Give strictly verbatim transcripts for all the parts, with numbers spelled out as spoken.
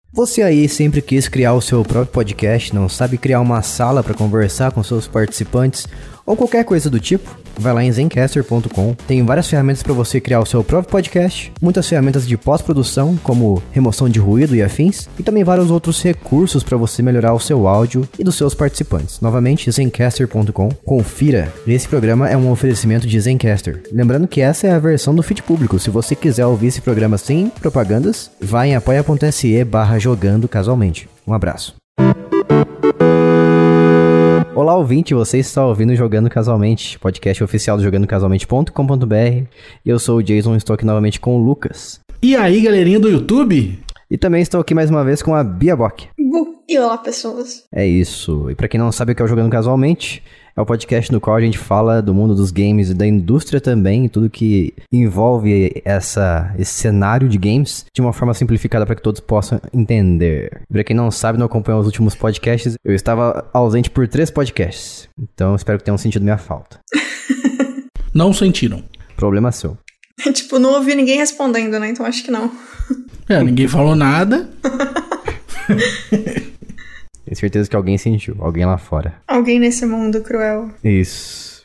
Você aí sempre quis criar o seu próprio podcast, não sabe criar uma sala para conversar com seus participantes ou qualquer coisa do tipo? Vai lá em zencaster ponto com, tem várias ferramentas para você criar o seu próprio podcast, muitas ferramentas de pós-produção, como remoção de ruído e afins, e também vários outros recursos para você melhorar o seu áudio e dos seus participantes. Novamente, zencaster ponto com, confira, esse programa é um oferecimento de Zencaster. Lembrando que essa é a versão do feed público, se você quiser ouvir esse programa sem propagandas, vai em apoia.se barra jogando casualmente. Um abraço. Olá, ouvinte, você está ouvindo Jogando Casualmente, podcast oficial do jogando casualmente ponto com ponto b r. Eu sou o Jason, estou aqui novamente com o Lucas. E aí, galerinha do YouTube? E também estou aqui mais uma vez com a Bia Bock. E olá, pessoas. É isso. E pra quem não sabe o que é o Jogando Casualmente, é o podcast no qual a gente fala do mundo dos games e da indústria também, tudo que envolve essa, esse cenário de games de uma forma simplificada para que todos possam entender. Pra quem não sabe, não acompanhou os últimos podcasts, eu estava ausente por três podcasts, então espero que tenham sentido minha falta. Não sentiram. Problema seu. Tipo, não ouvi ninguém respondendo, né? Então acho que não. É, ninguém falou nada. Tenho certeza que alguém sentiu, alguém lá fora. Alguém nesse mundo cruel. Isso.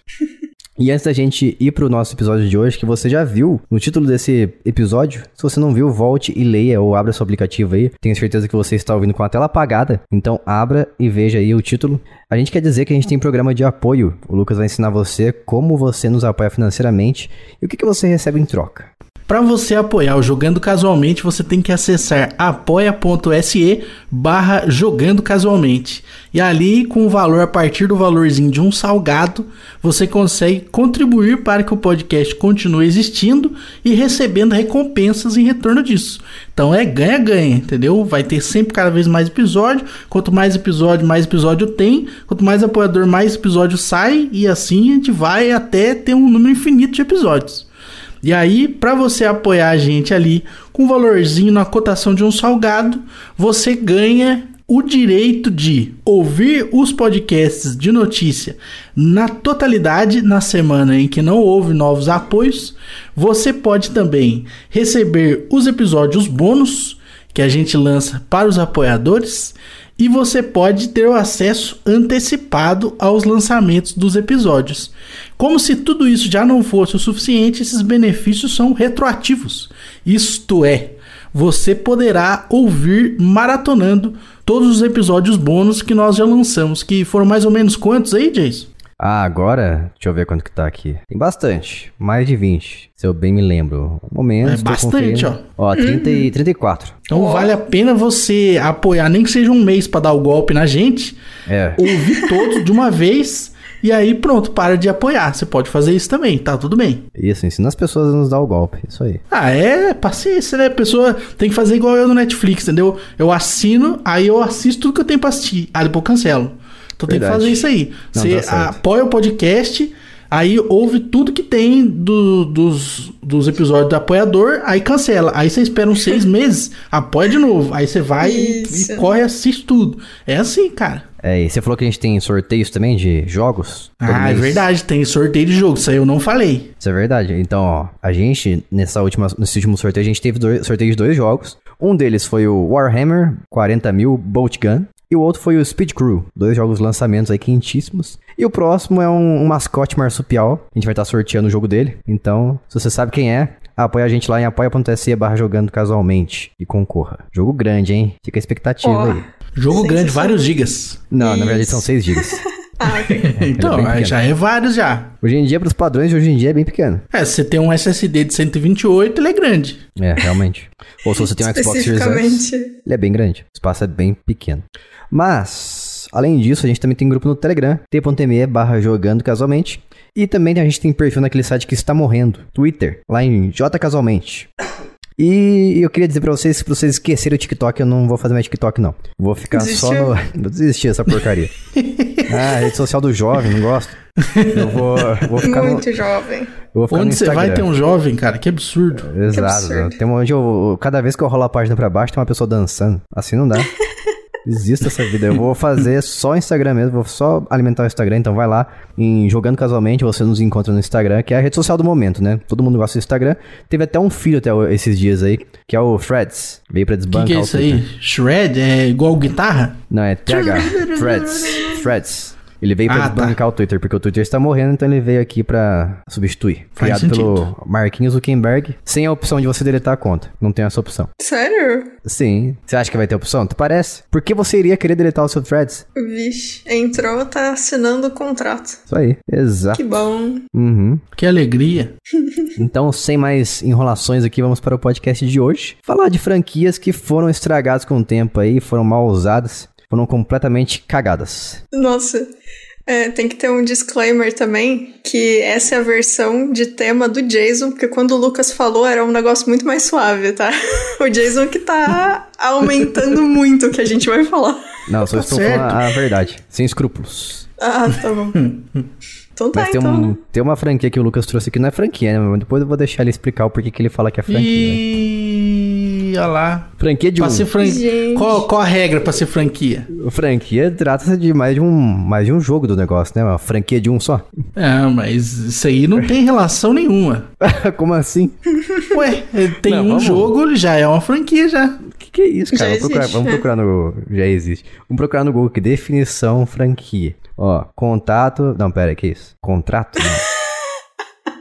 E antes da gente ir pro nosso episódio de hoje, que você já viu no título desse episódio, se você não viu, volte e leia ou abra seu aplicativo aí. Tenho certeza que você está ouvindo com a tela apagada, então abra e veja aí o título. A gente quer dizer que a gente tem programa de apoio. O Lucas vai ensinar você como você nos apoia financeiramente e o que, que você recebe em troca. Para você apoiar o Jogando Casualmente, você tem que acessar apoia.se barra Jogando Casualmente. E ali, com o valor, a partir do valorzinho de um salgado, você consegue contribuir para que o podcast continue existindo e recebendo recompensas em retorno disso. Então é ganha-ganha, entendeu? Vai ter sempre cada vez mais episódio. Quanto mais episódio, mais episódio tem. Quanto mais apoiador, mais episódio sai. E assim a gente vai até ter um número infinito de episódios. E aí, para você apoiar a gente ali com um valorzinho na cotação de um salgado, você ganha o direito de ouvir os podcasts de notícia na totalidade na semana em que não houve novos apoios. Você pode também receber os episódios bônus que a gente lança para os apoiadores. E você pode ter o acesso antecipado aos lançamentos dos episódios. Como se tudo isso já não fosse o suficiente, esses benefícios são retroativos. Isto é, você poderá ouvir maratonando todos os episódios bônus que nós já lançamos. Que foram mais ou menos quantos aí, Jason? Ah, agora, deixa eu ver quanto que tá aqui. Tem bastante, mais de vinte, se eu bem me lembro. Um momento. É bastante, ó. Ó, trinta e, trinta e quatro. Então oh. Vale a pena você apoiar, nem que seja um mês pra dar o golpe na gente. É. Ouvir todos de uma vez e aí pronto, para de apoiar. Você pode fazer isso também, tá tudo bem. Isso, ensina as pessoas a nos dar o golpe, isso aí. Ah, é paciência, né? A pessoa tem que fazer igual eu no Netflix, entendeu? Eu assino, aí eu assisto tudo que eu tenho pra assistir. Ah, depois eu cancelo. Então Verdade. Tem que fazer isso aí. Não, você apoia o podcast, aí ouve tudo que tem do, dos, dos episódios do apoiador, aí cancela. Aí você espera uns seis meses, apoia de novo. Aí você vai e, e corre e assiste tudo. É assim, cara. É, e você falou que a gente tem sorteios também de jogos? Ah, mês. É verdade, tem sorteio de jogo, isso aí eu não falei. Isso é verdade. Então, ó, a gente, nessa última, nesse último sorteio, a gente teve dois, sorteio de dois jogos. Um deles foi o Warhammer quarenta mil Bolt Gun. E o outro foi o Speed Crew, dois jogos lançamentos aí quentíssimos. E o próximo é um, um mascote marsupial, a gente vai estar sorteando o jogo dele. Então, se você sabe quem é, apoia a gente lá em apoia.se barra jogando casualmente e concorra. Jogo grande, hein? Fica a expectativa oh, aí. Jogo grande, vários gigas. Não, Isso. na verdade são seis gigas. Ah, ok. Então, é já é vários já. Hoje em dia, para os padrões de hoje em dia, é bem pequeno. É, se você tem um S S D de cento e vinte e oito, ele é grande. É, realmente. Ou se você tem um Xbox Series S, ele é bem grande. O espaço é bem pequeno. Mas, além disso, a gente também tem grupo no Telegram, t.me barra jogando casualmente. E também a gente tem perfil naquele site que está morrendo, Twitter, lá em jcasualmente. E eu queria dizer pra vocês, se vocês esquecerem o TikTok, eu não vou fazer mais TikTok, não. Vou ficar Desistiu? só no... Vou desistir dessa porcaria. Ah, rede social do jovem, não gosto. Eu vou, vou ficar Muito no... jovem. Eu vou ficar Onde você vai ter um jovem, cara? Que absurdo. Exato. Que absurdo. Tem onde eu... Cada vez que eu rolo a página pra baixo, tem uma pessoa dançando. Assim não dá. Existe essa vida. Eu vou fazer só o Instagram mesmo, vou só alimentar o Instagram, então vai lá em Jogando Casualmente, você nos encontra no Instagram, que é a rede social do momento, né? Todo mundo gosta do Instagram. Teve até um filho até esses dias aí, que é o Threads. Veio pra O que, desbancar que é o isso Twitter. aí? Shred? É igual guitarra? Não, é T H. Threads. Threads. Ele veio pra Ah, desbancar tá. o Twitter, porque o Twitter está morrendo, então ele veio aqui pra substituir. Faz Criado pelo sentido. Marquinhos Zuckerberg, sem a opção de você deletar a conta. Não tem essa opção. Sério? Sim. Você acha que vai ter opção? Tu parece. Por que você iria querer deletar o seu Threads? Vixe, entrou, tá assinando o contrato. Isso aí. Exato. Que bom. Uhum. Que alegria. Então, sem mais enrolações aqui, vamos para o podcast de hoje. Falar de franquias que foram estragadas com o tempo aí, foram mal usadas, foram completamente cagadas. Nossa. É, tem que ter um disclaimer também, que essa é a versão de tema do Jason, porque quando o Lucas falou era um negócio muito mais suave, tá? O Jason que tá aumentando muito o que a gente vai falar. Não, só Tá estou certo. falando a verdade, sem escrúpulos. Ah, tá bom. Então tá, Mas tem, então. um, né? tem uma franquia que o Lucas trouxe aqui, não é franquia, né? Mas depois eu vou deixar ele explicar o porquê que ele fala que é franquia. Né? E... olha lá. Franquia de Pra um. ser fran... Gente. qual, qual a regra pra ser franquia? Franquia trata-se de mais de um mais de um jogo do negócio, né? Uma franquia de um só. Ah, mas isso aí não tem relação nenhuma. Como assim? Ué, tem Não, um vamos. jogo, já é uma franquia já. O que, que é isso, cara? Já Vamos procurar, existe, vamos né? procurar no... Já existe. Vamos procurar no Google aqui. Definição franquia. Ó, contato... Não, pera aí, que isso? Contrato? Não.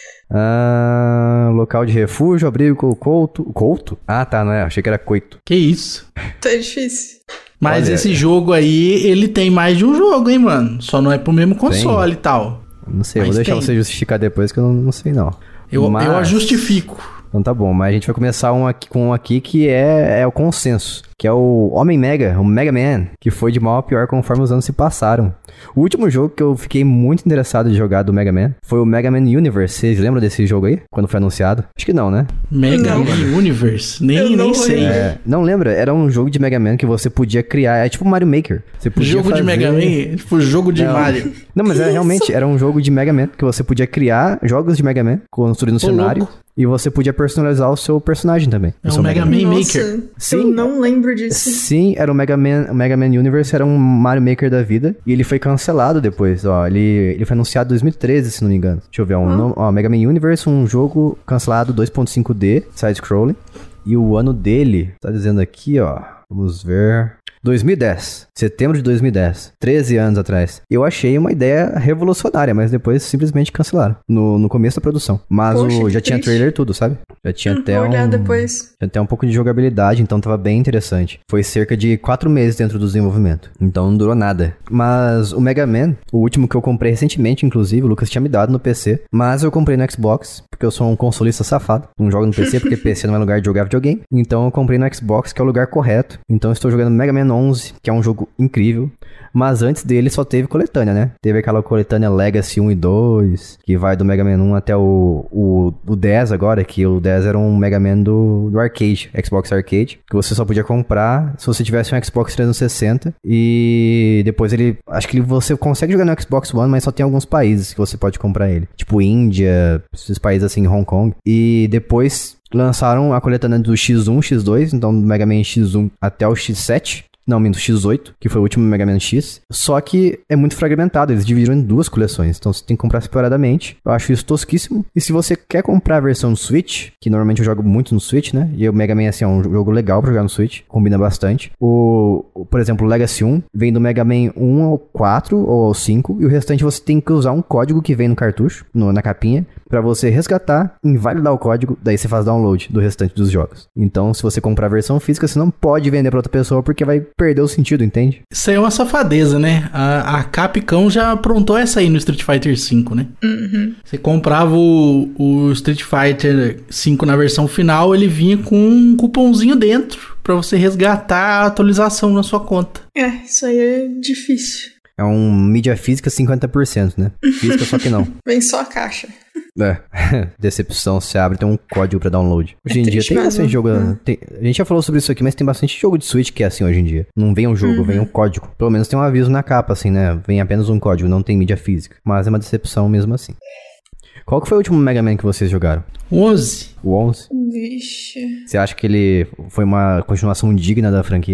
ah, local de refúgio, abrigo, couto... Couto? Ah, tá, não é. Achei que era coito. Que isso. Tá difícil. Mas Olha, esse jogo aí, ele tem mais de um jogo, hein, mano? Só não é pro mesmo console e tal. Não sei, Mas vou deixar tem. você justificar depois que eu não, não sei não. Eu, Mas- eu a justifico. Então tá bom, mas a gente vai começar um aqui, com um aqui que é, é o consenso, que é o Homem Mega, o Mega Man, que foi de mal a pior conforme os anos se passaram. O último jogo que eu fiquei muito interessado de jogar do Mega Man foi o Mega Man Universe. Vocês lembram desse jogo aí? Quando foi anunciado? Acho que não, né? Mega Não. Man Universe. Nem, Eu não nem sei. lembro. É, não lembra? Era um jogo de Mega Man que você podia criar, é tipo Mario Maker. Você podia Jogo de fazer- Mega Man, tipo jogo de Não. Mario. Não, mas era, realmente era um jogo de Mega Man que você podia criar jogos de Mega Man, construindo um Ô, cenário, louco. e você podia personalizar o seu personagem também. É o um seu Mega Man Nossa, Maker. eu Sim. não lembro disso. Sim, era o Mega Man, o Mega Man Universe era um Mario Maker da vida e ele foi cancelado depois, ó, ele, ele foi anunciado em dois mil e treze, se não me engano. Deixa eu ver, um, no- ó, Mega Man Universe, um jogo cancelado dois ponto cinco D, side-scrolling, e o ano dele, tá dizendo aqui, ó, vamos ver... dois mil e dez, setembro de dois mil e dez, treze anos atrás. Eu achei uma ideia revolucionária, mas depois simplesmente cancelaram no, no começo da produção. Mas Poxa, o, que já tinha triste. trailer tudo, sabe? Já tinha Hum, até vou olhar um... depois. Já tem um pouco de jogabilidade, então tava bem interessante. Foi cerca de quatro meses dentro do desenvolvimento, então não durou nada. Mas o Mega Man, o último que eu comprei recentemente, inclusive, o Lucas tinha me dado no P C, mas eu comprei no Xbox, porque eu sou um consolista safado. Não jogo no P C, porque P C não é lugar de jogar videogame. Então eu comprei no Xbox, que é o lugar correto. Então eu estou jogando Mega Man onze, que é um jogo incrível. Mas antes dele só teve coletânea, né? Teve aquela coletânea Legacy um e dois, que vai do Mega Man um até o, o, o dez agora, que o dez era um Mega Man do, do arcade, Xbox Arcade, que você só podia comprar se você tivesse um Xbox trezentos e sessenta. E depois ele... Acho que ele- você consegue jogar no Xbox One, mas só tem alguns países que você pode comprar ele. Tipo Índia, esses países assim, Hong Kong. E depois lançaram a coletânea do X um, X dois, então do Mega Man X um até o X sete. Não, minto, X oito, que foi o último Mega Man X. Só que é muito fragmentado, eles dividiram em duas coleções. Então você tem que comprar separadamente. Eu acho isso tosquíssimo. E se você quer comprar a versão do Switch, que normalmente eu jogo muito no Switch, né? E o Mega Man, assim, é um jogo legal pra jogar no Switch. Combina bastante. O, o- por exemplo, o Legacy um vem do Mega Man um ao quatro ou ao cinco. E o restante você tem que usar um código que vem no cartucho, no- na capinha, pra você resgatar, invalidar o código, daí você faz download do restante dos jogos. Então, se você comprar a versão física, você não pode vender pra outra pessoa porque vai perder o sentido, entende? Isso aí é uma safadeza, né? A, a Capcom já aprontou essa aí no Street Fighter cinco, né? Uhum. Você comprava o, o Street Fighter cinco na versão final, ele vinha com um cupomzinho dentro pra você resgatar a atualização na sua conta. É, isso aí é difícil. É um mídia física cinquenta por cento, né? Física só que não. Vem só a caixa. É, decepção, você abre, tem um código pra download. Hoje É em dia triste tem mesmo. bastante jogo... Hum. tem- a gente já falou sobre isso aqui, mas tem bastante jogo de Switch que é assim hoje em dia. Não vem um jogo, Uhum. vem um código. Pelo menos tem um aviso na capa, assim, né? Vem apenas um código, não tem mídia física. Mas é uma decepção mesmo assim. Qual que foi o último Mega Man que vocês jogaram? onze. O onze? Vixe. Você acha que ele foi uma continuação digna da franquia?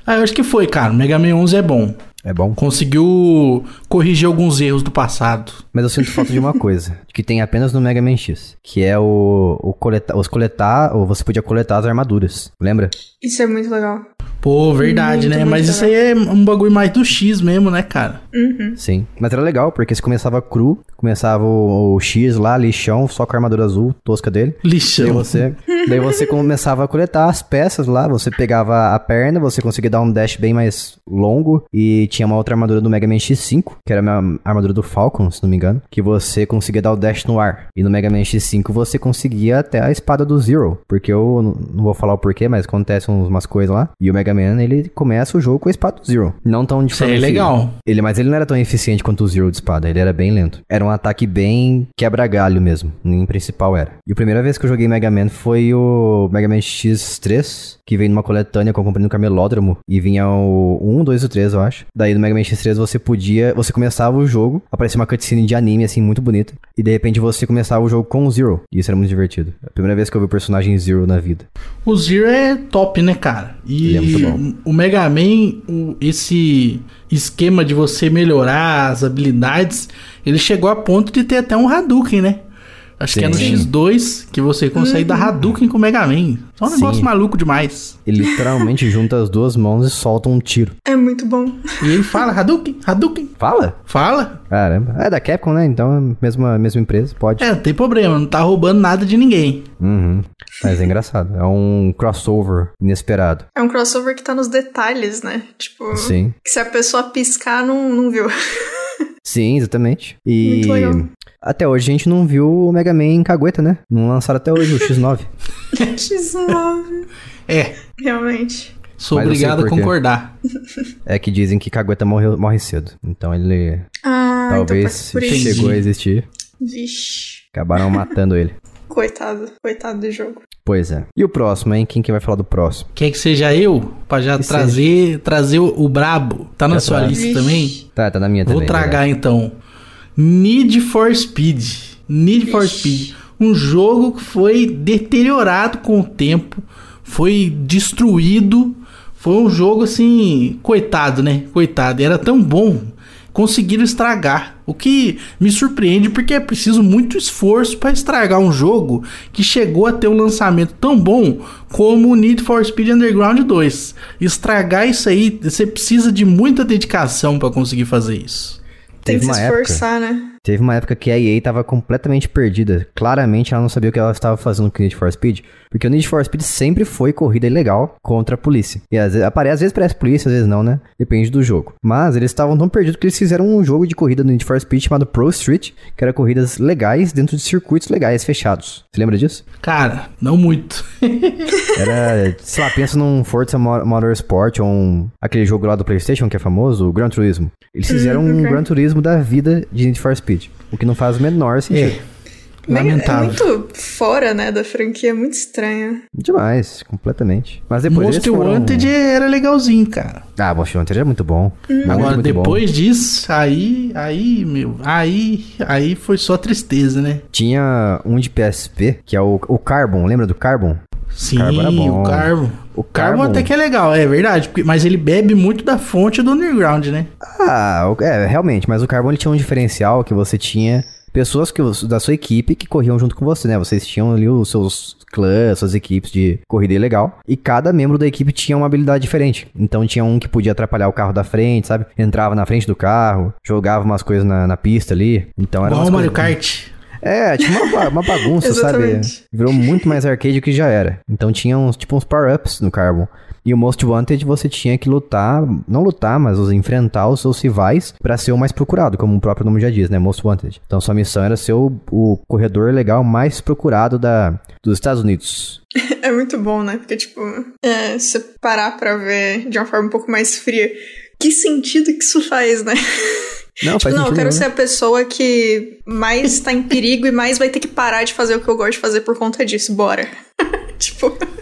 Ah, eu acho que foi, cara. O Mega Man onze é bom. É bom. Conseguiu corrigir alguns erros do passado. Mas eu sinto falta de uma coisa, que tem apenas no Mega Man X, que é o, o coleta, os coletar, ou você podia coletar as armaduras, lembra? Isso é muito legal. Pô, verdade, Muito, né? muito Mas isso legal. aí é um bagulho mais do X mesmo, né, cara? Uhum. Sim. Mas era legal, porque você começava cru, começava o, o X lá, lixão, só com a armadura azul, tosca dele. Lixão. Daí você, daí você começava a coletar as peças lá, você pegava a perna, você conseguia dar um dash bem mais longo, e tinha uma outra armadura do Mega Man X cinco, que era a armadura do Falcon, se não me engano, que você conseguia dar o dash no ar. E no Mega Man X cinco você conseguia até a espada do Zero, porque eu não- não vou falar o porquê, mas acontecem umas coisas lá, e o Mega Man, ele começa o jogo com a espada do Zero. Não tão de Isso aí forma é efi- legal. Ele, mas ele não era tão eficiente quanto o Zero de espada, ele era bem lento. Era um ataque bem quebra-galho mesmo, em principal era. E a primeira vez que eu joguei Mega Man foi o Mega Man X três, que veio numa coletânea que eu comprei no Camelódromo, e vinha o um, dois e o três, eu acho. Daí no Mega Man X três você podia, você começava o jogo, aparecia uma cutscene de anime, assim, muito bonita, e de repente você começava o jogo com o Zero, e isso era muito divertido. A primeira vez que eu vi o personagem Zero na vida. O Zero é top, né, cara? E Ele é muito bom. o Mega Man, o- esse esquema de você melhorar as habilidades, ele chegou a ponto de ter até um Hadouken, né? Acho que é no Sim. X dois que você consegue dar Hadouken com o Mega Man. Só um Sim. negócio maluco demais. Ele literalmente junta as duas mãos e solta um tiro. É muito bom. E ele fala Hadouken, Hadouken. Fala? Fala. Caramba. É da Capcom, né? Então é a mesma, mesma empresa, pode. É, não tem problema, não tá roubando nada de ninguém. Uhum. Mas é engraçado. É um crossover inesperado. É um crossover que tá nos detalhes, né? Tipo, Sim. que se a pessoa piscar, não, não viu. Sim, exatamente. E Muito legal. até hoje a gente não viu o Mega Man em cagueta, né? Não lançaram até hoje o X nove. X nove. É, Realmente. sou Mas eu sei obrigado a por quê. concordar. É que dizem que cagueta morre, morre cedo. Então ele Ah, talvez então pode ser por isso. chegou a existir. Vixe. Acabaram matando ele. Coitado. Coitado do jogo. Pois é. E o próximo, hein? Quem que vai falar do próximo? Quer que seja eu? Pra já Que trazer, trazer o, o brabo. Tá na Já sua traz. lista Vixe. também? Tá, tá na minha Vou também. tragar então. Need for Speed. Need for Ixi. Speed. Um jogo que foi deteriorado com o tempo. Foi destruído. Foi um jogo assim. Coitado, né? Coitado. Era tão bom. Conseguiram estragar. O que me surpreende porque é preciso muito esforço para estragar um jogo que chegou a ter um lançamento tão bom como o Need for Speed Underground dois. Estragar isso aí, você precisa de muita dedicação para conseguir fazer isso. Tem Teve que se uma época- esforçar, né? Teve uma época que a E A tava completamente perdida. Claramente ela não sabia o que ela estava fazendo com o Need for Speed. Porque o Need for Speed sempre foi corrida ilegal contra a polícia. E às vezes, apare- às vezes parece polícia, às vezes não, né? Depende do jogo. Mas eles estavam tão perdidos que eles fizeram um jogo de corrida no Need for Speed chamado Pro Street, que era corridas legais dentro de circuitos legais, fechados. Você lembra disso? Cara, não muito. Era, sei lá, pensa num Forza Mo- Motorsport ou um, aquele jogo lá do PlayStation que é famoso, o Gran Turismo. Eles fizeram um ok. Gran Turismo da vida de Need for Speed. O que não faz o menor sentido. É. Bem, é Lamentável. muito fora, né, da franquia. É muito estranho. Demais, completamente. Mas depois Most eles foram... Wanted era legalzinho, cara. Ah, Most Wanted é muito bom. Muito, Agora, muito depois bom. disso, aí, aí, meu, aí, aí foi só tristeza, né? Tinha um de P S P, que é o, o Carbon. Lembra do Carbon? Sim, Carbon era bom. o Carbo. O O Carbo Carbon- até que é legal, é verdade. porque- mas ele bebe muito da fonte do Underground, né? Ah, o- é, realmente. Mas o Carbon ele tinha um diferencial que você tinha pessoas que, os- da sua equipe que corriam junto com você, né? Vocês tinham ali os seus clãs, suas equipes de corrida ilegal. E cada membro da equipe tinha uma habilidade diferente. Então tinha um que podia atrapalhar o carro da frente, sabe? Entrava na frente do carro, jogava umas coisas na, na pista ali. Então era Igual umas o Mario coisas- Kart. É, tinha uma, ba- uma bagunça, sabe? Exatamente. Virou muito mais arcade do que já era. Então tinha uns, tipo uns power-ups no Carbon. E o Most Wanted você tinha que lutar, não lutar, mas os- enfrentar os seus rivais pra ser o mais procurado, como o próprio nome já diz, né? Most Wanted. Então sua missão era ser o, o corredor legal mais procurado da, dos Estados Unidos. É muito bom, né? Porque, tipo, é, se você parar pra ver de uma forma um pouco mais fria, que sentido que isso faz, né? Não, Tipo, faz não, eu sentido quero nenhum, ser a pessoa que mais tá em perigo e mais vai ter que parar de fazer o que eu gosto de fazer por conta disso. Bora. Tipo,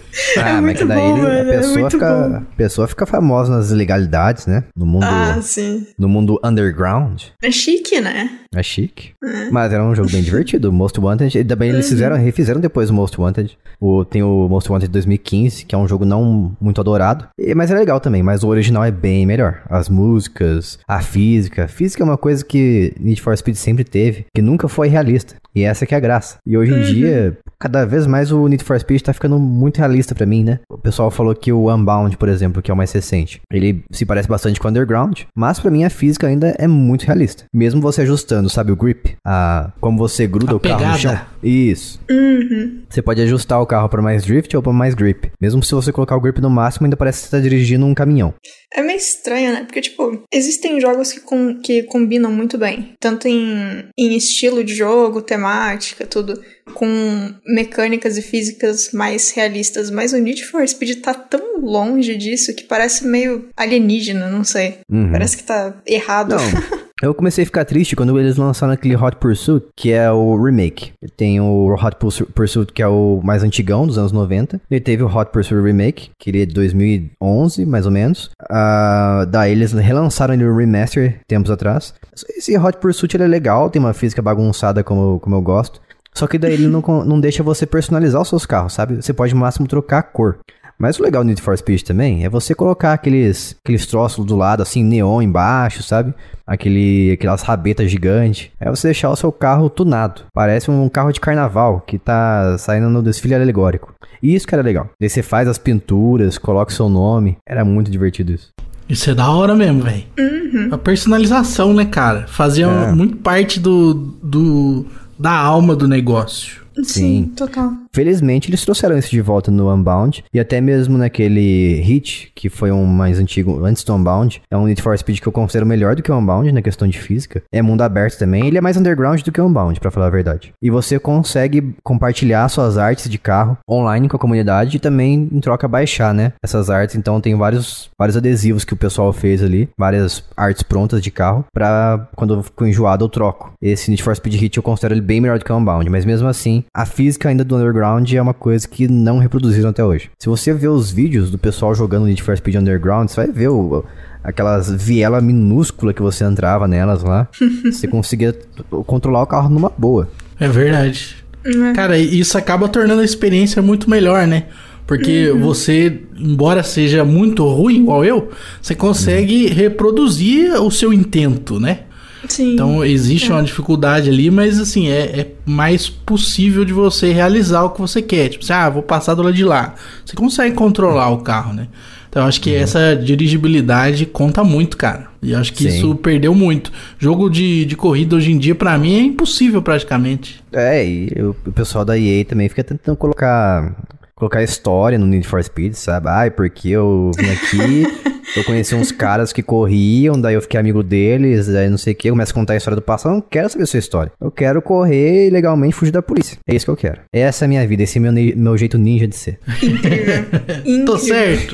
Ah, É mas muito que daí bom, ele- velho, a é pessoa, muito fica, bom. a pessoa fica famosa nas ilegalidades, né? No mundo, Ah, sim. no mundo underground. É chique, né? É chique. É. Mas era um jogo bem divertido. O Most Wanted. E também eles fizeram, refizeram depois o Most Wanted. O, tem o Most Wanted dois mil e quinze, que é um jogo não muito adorado. E- mas é legal também. Mas o original é bem melhor. As músicas, a física. A física é uma coisa que Need for Speed sempre teve, que nunca foi realista. E essa que é a graça. E hoje em dia, cada vez mais o Need for Speed tá ficando muito realista pra mim, né? O pessoal falou que o Unbound, por exemplo, que é o mais recente, ele se parece bastante com o Underground, mas pra mim a física ainda é muito realista. Mesmo você ajustando, sabe, o grip, a como você gruda A o carro pegada. no chão. Isso. Uhum. Você pode ajustar o carro pra mais drift ou pra mais grip. Mesmo se você colocar o grip no máximo, ainda parece que você tá dirigindo um caminhão. É meio estranho, né? Porque, tipo, existem jogos que, com, que combinam muito bem. Tanto em, em estilo de jogo, temática, tudo. Com mecânicas e físicas mais realistas. Mas o Need for Speed tá tão longe disso que parece meio alienígena, não sei. Uhum. Parece que tá errado. Não. Eu comecei a ficar triste quando eles lançaram aquele Hot Pursuit, que é o remake. Tem o Hot Pursuit, que é o mais antigão, dos anos noventa. E teve o Hot Pursuit Remake, que ele é de dois mil e onze, mais ou menos. Uh, daí eles relançaram ele o remaster tempos atrás. Esse Hot Pursuit ele é legal, tem uma física bagunçada como, como eu gosto. Só que daí ele não, não deixa você personalizar os seus carros, sabe? Você pode no máximo trocar a cor. Mas o legal do Need for Speed também é você colocar aqueles, aqueles troços do lado, assim, neon embaixo, sabe? Aquele, aquelas rabetas gigantes. É você deixar o seu carro tunado. Parece um carro de carnaval que tá saindo no desfile alegórico. E isso que era legal. Daí você faz as pinturas, coloca o seu nome. Era muito divertido isso. Isso é da hora mesmo, velho. Uhum. A personalização, né, cara? Fazia É. muito parte do, do da alma do negócio. Sim, Sim. total. Felizmente eles trouxeram isso de volta no Unbound. E até mesmo naquele Hit, que foi um mais antigo, antes do Unbound. É um Need for Speed que eu considero melhor do que o Unbound na questão de física. É mundo aberto também. Ele é mais underground do que o Unbound, pra falar a verdade. E você consegue compartilhar suas artes de carro online com a comunidade e também em troca baixar, né? Essas artes. Então tem vários, vários adesivos que o pessoal fez ali. Várias artes prontas de carro. Pra quando eu fico enjoado eu troco. Esse Need for Speed Hit eu considero ele bem melhor do que o Unbound. Mas mesmo assim, a física ainda do Underground é uma coisa que não reproduziram até hoje. Se você ver os vídeos do pessoal jogando Need for Speed Underground, você vai ver o, aquelas vielas minúsculas que você entrava nelas lá. Você conseguia t- controlar o carro numa boa. É verdade. Uhum. Cara, isso acaba tornando a experiência muito melhor, né? Porque você, embora seja muito ruim, igual eu, você consegue reproduzir o seu intento, né? Sim. Então existe É. uma dificuldade ali, mas assim, é, é mais possível de você realizar o que você quer. Tipo assim, ah, vou passar do lado de lá. Você consegue controlar o carro, né? Então eu acho que essa dirigibilidade conta muito, cara. E eu acho que Sim. isso perdeu muito. Jogo de, de corrida hoje em dia, pra mim, é impossível praticamente. É, e o, o pessoal da E A também fica tentando colocar... Colocar história no Need for Speed, sabe? Ai, porque eu vim aqui, eu conheci uns caras que corriam, daí eu fiquei amigo deles, daí não sei o que, eu começo a contar a história do passado. Eu não quero saber a sua história. Eu quero correr e legalmente fugir da polícia. É isso que eu quero. Essa é a minha vida, esse é meu, ni- meu jeito ninja de ser. Incrível. Incrível. Tô certo.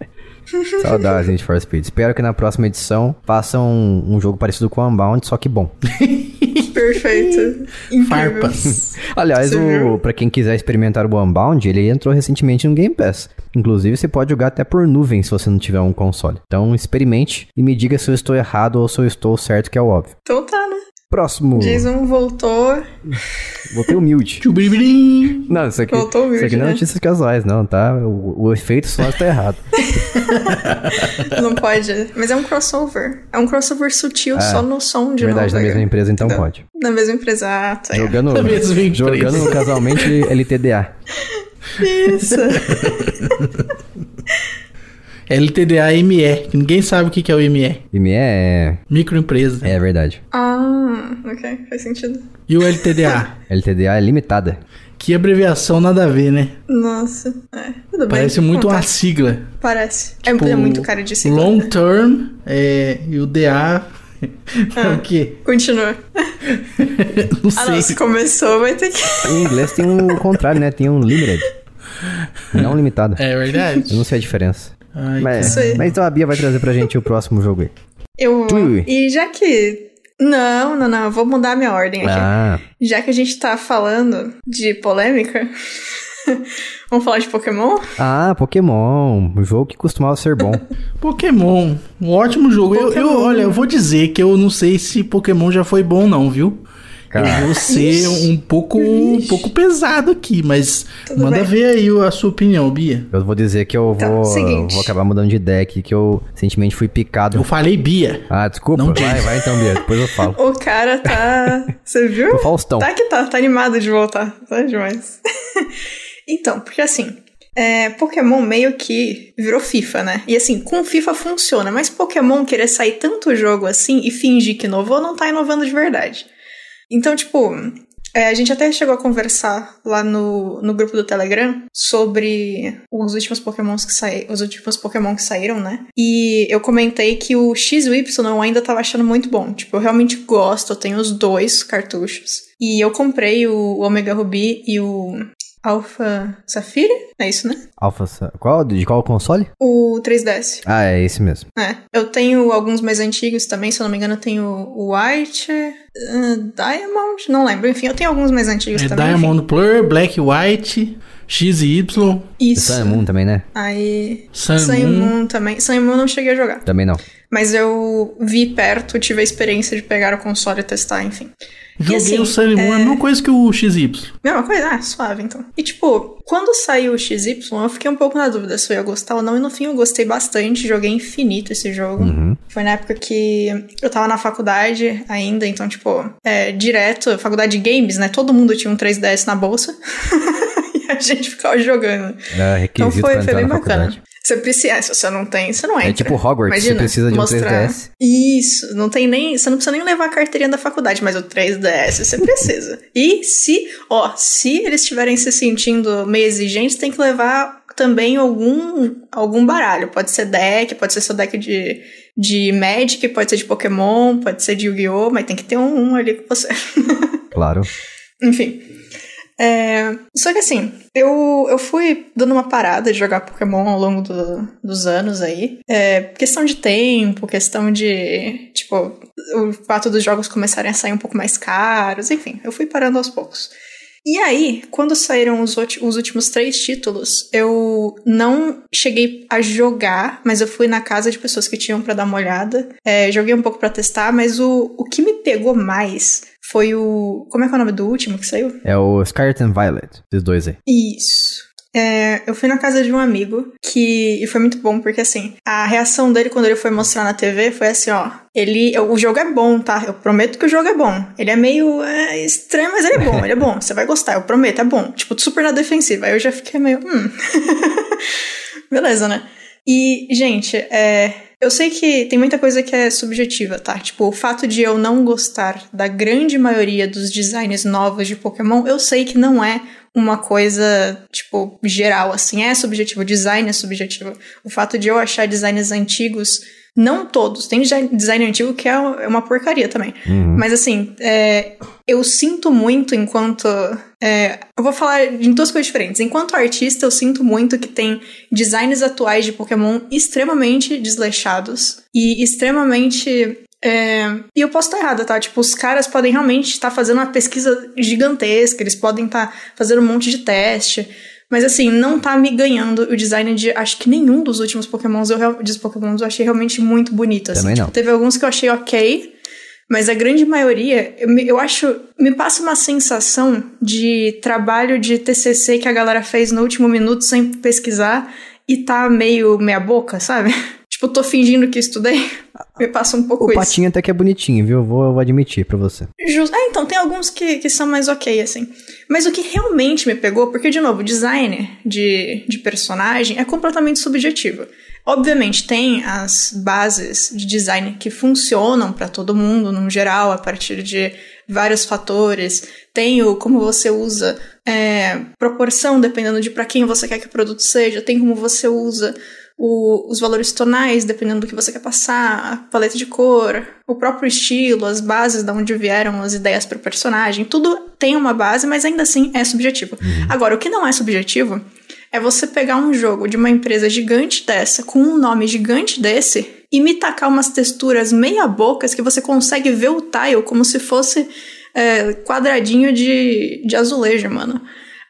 Saudades, Need for Speed. Espero que na próxima edição façam um, um jogo parecido com o Unbound, só que bom. Perfeito. Incrível. Farpas. Aliás, Você o, viu? pra quem quiser experimentar o Unbound, ele entrou recentemente no Game Pass. Inclusive, você pode jogar até por nuvem se você não tiver um console. Então, experimente e me diga se eu estou errado ou se eu estou certo, que é o óbvio. Então tá, né? Próximo. Jason voltou. Vou ter humilde. Tchubiribirim. Não, isso aqui, Voltou humilde, isso aqui não é né? notícias casuais, não, tá? O, o efeito só está errado. Não pode. Mas é um crossover. É um crossover sutil Ah, só no som de Verdade, novo. na mesma empresa, então Entendeu? pode. Na mesma empresa. Ah, tá. é. Jogando, Na mesma empresa. jogando casualmente L T D A. Isso. L T D A M E, que ninguém sabe o que que é o M E. E me é... Microempresa. É verdade. Ah, ok. Faz sentido. E o L T D A? L T D A é limitada. Que abreviação nada a ver, né? Nossa. É, tudo bem. Parece muito uma Acontece. sigla. Parece. Tipo, é muito cara de sigla. Long term é, e o D A é o quê? Continua. Não Ah, sei. não. Se começou, vai ter que... Em inglês tem um contrário, né? Tem um limited. Não limitado. É Eu verdade? não sei a diferença. Ai, Mas, Isso aí. mas então a Bia vai trazer pra gente o próximo jogo aí. Eu... Ui. E já que... Não, não, não. Eu vou mudar minha ordem aqui. Ah, Já que a gente tá falando de polêmica, Vamos falar de Pokémon? Ah, Pokémon. Um jogo que costumava ser bom. Pokémon. Um ótimo jogo. Eu, eu, olha, eu vou dizer que eu não sei se Pokémon já foi bom não, viu? Cara. Eu vou ser um pouco, um pouco pesado aqui, mas Tudo manda bem. ver aí a sua opinião, Bia. Eu vou dizer que eu então, vou, vou acabar mudando de ideia aqui, que eu recentemente fui picado. Eu falei Bia. Ah, desculpa. Não vai, vai então, Bia. Depois eu falo. O cara tá... Você viu? O Faustão. Tá que tá, tá animado de voltar. Tá demais. Então, porque assim... É, Pokémon meio que virou FIFA, né? E assim, com FIFA funciona, mas Pokémon querer sair tanto jogo assim e fingir que inovou, não tá inovando de verdade. Então, tipo, é, a gente até chegou a conversar lá no, no grupo do Telegram sobre os últimos Pokémons que saíram, os últimos Pokémon que saíram, né? E eu comentei que o X e o Y eu ainda tava achando muito bom. Tipo, eu realmente gosto, eu tenho os dois cartuchos. E eu comprei o Omega Ruby e o Alpha Sapphire, é isso, né? Alpha, qual? De qual console? O três D S. Ah, é esse mesmo. É, eu tenho alguns mais antigos também, se eu não me engano eu tenho o White, uh, Diamond, não lembro, enfim, eu tenho alguns mais antigos é também. Diamond enfim. Blur, Black White, X e Y. Isso. Sun Moon também, né? Aí... Sun, Sun Moon. Moon também. Sun Moon eu não cheguei a jogar. Também não. Mas eu vi perto, tive a experiência de pegar o console e testar, enfim. Joguei assim, o Sun Moon, é a mesma coisa que o X Y. Mesma coisa? Ah, suave, então. E, tipo, quando saiu o X Y, eu fiquei um pouco na dúvida se eu ia gostar ou não. E, no fim, eu gostei bastante. Joguei infinito esse jogo. Uhum. Foi na época que eu tava na faculdade ainda. Então, tipo, é, direto, faculdade de games, né? Todo mundo tinha um três D S na bolsa. E a gente ficava jogando. É requisito então, foi, pra foi entrar bem na bacana. faculdade. Você precisa, se você não tem, você não entra. É tipo Hogwarts, Imagina, você precisa de mostrar... um três D S. Isso, não tem nem, você não precisa nem levar a carteirinha da faculdade, mas o três D S você precisa. E se, ó, se eles estiverem se sentindo meio exigentes, tem que levar também algum, algum baralho. Pode ser deck, pode ser seu deck de, de Magic, pode ser de Pokémon, pode ser de Yu-Gi-Oh!, mas tem que ter um, um ali com você. Claro. Enfim. É, só que assim, eu, eu fui dando uma parada de jogar Pokémon ao longo do, dos anos aí. É, questão de tempo, questão de, tipo, o fato dos jogos começarem a sair um pouco mais caros, enfim, eu fui parando aos poucos. E aí, quando saíram os, os últimos três títulos, eu não cheguei a jogar, mas eu fui na casa de pessoas que tinham pra dar uma olhada. É, joguei um pouco pra testar, mas o, o que me pegou mais foi o... Como é que é o nome do último que saiu? É o Scarlet and Violet, esses dois aí. Isso. É, eu fui na casa de um amigo que... E foi muito bom, porque assim, a reação dele quando ele foi mostrar na T V foi assim, ó... Ele, o jogo é bom, tá? Eu prometo que o jogo é bom. Ele é meio é, estranho, mas ele é bom, ele é bom. Você vai gostar, eu prometo, é bom. Tipo, super na defensiva. Aí eu já fiquei meio... Hum... Beleza, né? E, gente, é... Eu sei que tem muita coisa que é subjetiva, tá? Tipo, o fato de eu não gostar da grande maioria dos designs novos de Pokémon, eu sei que não é uma coisa, tipo, geral, assim. É subjetivo, o design é subjetivo. O fato de eu achar designs antigos, não todos, tem design antigo que é uma porcaria também. Uhum. Mas, assim, é, eu sinto muito enquanto... É, eu vou falar em duas coisas diferentes. Enquanto artista, eu sinto muito que tem designs atuais de Pokémon extremamente desleixados e extremamente... É, e eu posso estar errada, tá? Tipo, os caras podem realmente estar fazendo uma pesquisa gigantesca, eles podem estar fazendo um monte de teste, mas assim, não tá me ganhando o design de, acho que nenhum dos últimos Pokémons eu, dos Pokémons eu achei realmente muito bonito, assim. Também não. Tipo, teve alguns que eu achei ok, mas a grande maioria, eu, eu acho, me passa uma sensação de trabalho de T C C que a galera fez no último minuto sem pesquisar e tá meio meia boca, sabe? Tipo, tô fingindo que estudei. Me passa um pouco o isso. O patinho até que é bonitinho, viu? Eu vou, eu vou admitir pra você. Just... Ah, então, tem alguns que, que são mais ok, assim. Mas o que realmente me pegou, porque, de novo, o design de, de personagem é completamente subjetivo. Obviamente, tem as bases de design que funcionam pra todo mundo, no geral, a partir de vários fatores. Tem o como você usa é, proporção, dependendo de pra quem você quer que o produto seja. Tem como você usa... O, os valores tonais, dependendo do que você quer passar, a paleta de cor, o próprio estilo, as bases de onde vieram as ideias para o personagem, tudo tem uma base, mas ainda assim é subjetivo. Uhum. Agora, o que não é subjetivo é você pegar um jogo de uma empresa gigante dessa, com um nome gigante desse, e me tacar umas texturas meia bocas que você consegue ver o tile como se fosse é, quadradinho de, de azulejo, mano.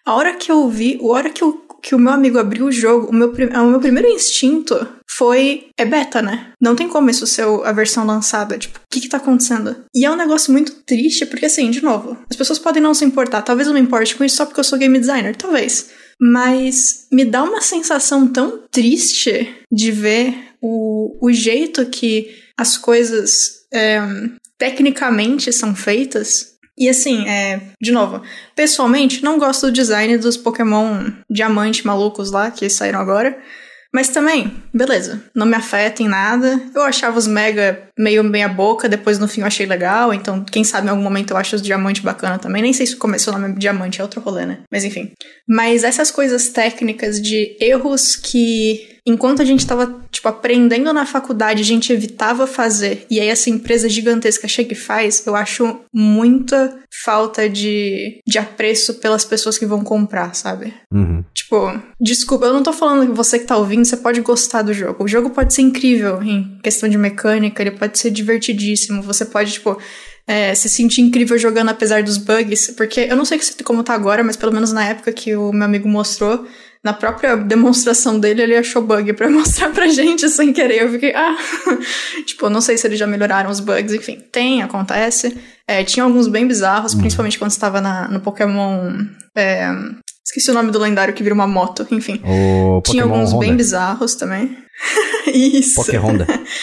A hora que eu vi, a hora que, eu, que o meu amigo abriu o jogo, o meu, o meu primeiro instinto foi... É beta, né? Não tem como isso ser a versão lançada. Tipo, o que que tá acontecendo? E é um negócio muito triste, porque assim, de novo, as pessoas podem não se importar. Talvez eu me importe com isso só porque eu sou game designer. Talvez. Mas me dá uma sensação tão triste de ver o, o jeito que as coisas é, tecnicamente são feitas. E assim, é, de novo, pessoalmente não gosto do design dos Pokémon diamante malucos lá que saíram agora. Mas também, beleza, não me afeta em nada. Eu achava os Mega meio meia boca, depois no fim eu achei legal. Então, quem sabe em algum momento eu acho os Diamante bacana também. Nem sei se começou o nome Diamante, é outro rolê, né? Mas enfim. Mas essas coisas técnicas de erros que... Enquanto a gente tava, tipo, aprendendo na faculdade, a gente evitava fazer. E aí essa empresa gigantesca chega e faz, eu acho muita falta de, de apreço pelas pessoas que vão comprar, sabe? Uhum. Tipo, desculpa, eu não tô falando que você que tá ouvindo, você pode gostar do jogo. O jogo pode ser incrível em questão de mecânica, ele pode ser divertidíssimo. Você pode, tipo... É, se sentir incrível jogando apesar dos bugs. Porque eu não sei como tá agora, mas pelo menos na época que o meu amigo mostrou... Na própria demonstração dele, ele achou bug pra mostrar pra gente sem querer. Eu fiquei, ah... tipo, não sei se eles já melhoraram os bugs. Enfim, tem, acontece. É, tinha alguns bem bizarros, hum. principalmente quando você tava na, no Pokémon... É, esqueci o nome do lendário que vira uma moto, enfim. O tinha Pokémon alguns Honda. Bem bizarros também. Isso. Poké Honda.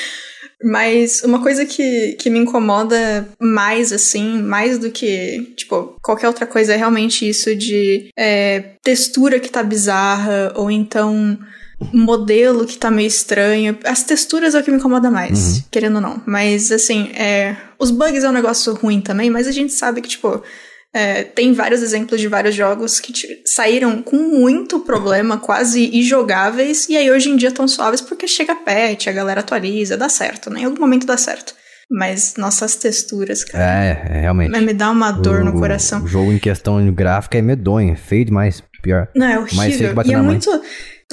Mas uma coisa que, que me incomoda mais, assim, mais do que, tipo, qualquer outra coisa é realmente isso de é, textura que tá bizarra, ou então modelo que tá meio estranho. As texturas é o que me incomoda mais, uhum. querendo ou não. Mas, assim, é, os bugs é um negócio ruim também, mas a gente sabe que, tipo... É, tem vários exemplos de vários jogos que t- saíram com muito problema, quase injogáveis, e aí hoje em dia estão suaves porque chega patch, a galera atualiza, dá certo, né? Em algum momento dá certo. Mas nossas texturas, cara... É, é realmente. Me dá uma dor o, no coração. O jogo em questão gráfica é medonho, é feio demais, pior. Não, é horrível. Mais feio que bater e é na muito... mãe.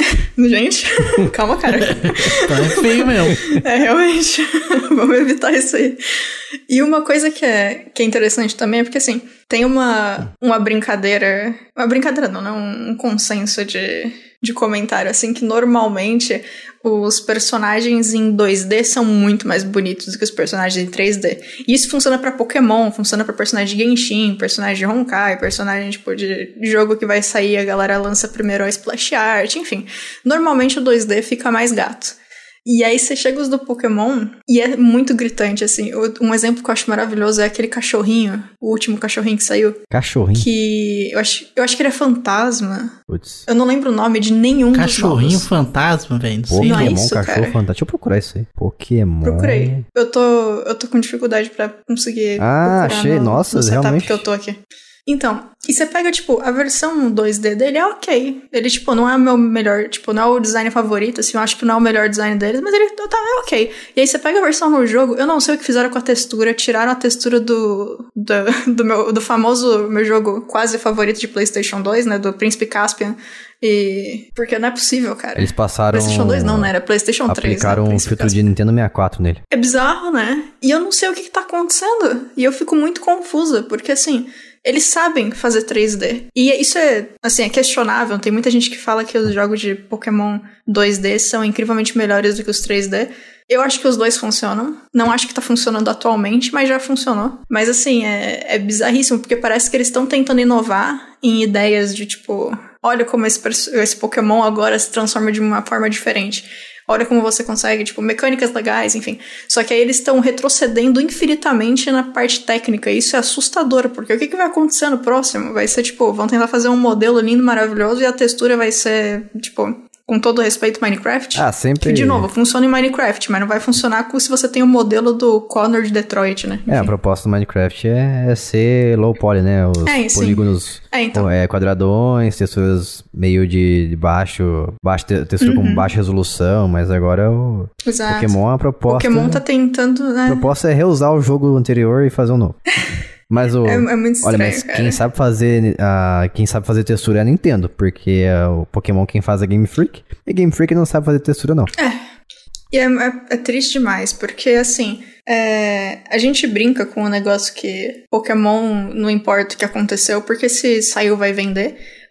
Gente, calma, cara. Então é feio mesmo. É, realmente. Vamos evitar isso aí. E uma coisa que é, que é interessante também é porque, assim, tem uma, uma brincadeira... Uma brincadeira não, né? Um, um consenso de, de comentário, assim, que normalmente os personagens em dois D são muito mais bonitos do que os personagens em três D. E isso funciona pra Pokémon, funciona pra personagem de Genshin, personagem de Honkai, personagem, tipo, de jogo que vai sair, a galera lança primeiro a splash art, enfim. Normalmente o dois D fica mais gato. E aí você chega os do Pokémon e é muito gritante, assim. Um exemplo que eu acho maravilhoso é aquele cachorrinho, o último cachorrinho que saiu. Cachorrinho? Que eu acho, eu acho que ele é fantasma. Putz. Eu não lembro o nome de nenhum Cachorrinho dos novos. fantasma, velho. Pokémon, não é isso, cachorro cara. fantasma. Deixa eu procurar isso aí. Pokémon. Procurei. Eu tô, eu tô com dificuldade pra conseguir Ah, procurar achei. no, Nossa, no setup realmente. que eu tô aqui. Então, e você pega, tipo, a versão dois D dele é ok. Ele, tipo, não é o meu melhor, tipo, não é o design favorito, assim, eu acho que não é o melhor design deles, mas ele tá é ok. E aí você pega a versão no jogo, eu não sei o que fizeram com a textura, tiraram a textura do, do, do, meu, do famoso meu jogo quase favorito de PlayStation dois, né, do Príncipe Caspian. E... Porque não é possível, cara. Eles passaram... PlayStation dois não, né? Era PlayStation três. Aplicaram né? um filtro de Nintendo sessenta e quatro nele. É bizarro, né? E eu não sei o que, que tá acontecendo. E eu fico muito confusa, porque assim... Eles sabem fazer três D. E isso é, assim, é questionável. Tem muita gente que fala que os jogos de Pokémon dois D são incrivelmente melhores do que os três D. Eu acho que os dois funcionam. Não acho que tá funcionando atualmente, mas já funcionou. Mas, assim, é, é bizarríssimo, porque parece que eles estão tentando inovar em ideias de, tipo... Olha como esse, esse Pokémon agora se transforma de uma forma diferente. Olha como você consegue, tipo, mecânicas legais, enfim. Só que aí eles estão retrocedendo infinitamente na parte técnica. E isso é assustador, porque o que, que vai acontecer no próximo? Vai ser, tipo, vão tentar fazer um modelo lindo, maravilhoso, e a textura vai ser, tipo... Com todo respeito, Minecraft. Ah, sempre... Que, de novo, funciona em Minecraft, mas não vai funcionar se você tem o modelo do Connor de Detroit, né? Enfim. É, a proposta do Minecraft é ser low poly, né? Os é, sim. polígonos é, então. é, quadradões, texturas meio de baixo... baixo textura uhum. com baixa resolução, mas agora o Exato. Pokémon, a proposta... Pokémon tá tentando, né? A proposta é reusar o jogo anterior e fazer um novo. Mas o... É, é muito estranho, olha, mas cara. quem sabe fazer uh, quem sabe fazer textura é a Nintendo, porque uh, o Pokémon quem faz é Game Freak, e Game Freak não sabe fazer textura não. É, e é, é, é triste demais, porque assim, é, a gente brinca com o negócio que Pokémon não importa o que aconteceu, porque se saiu vai vender,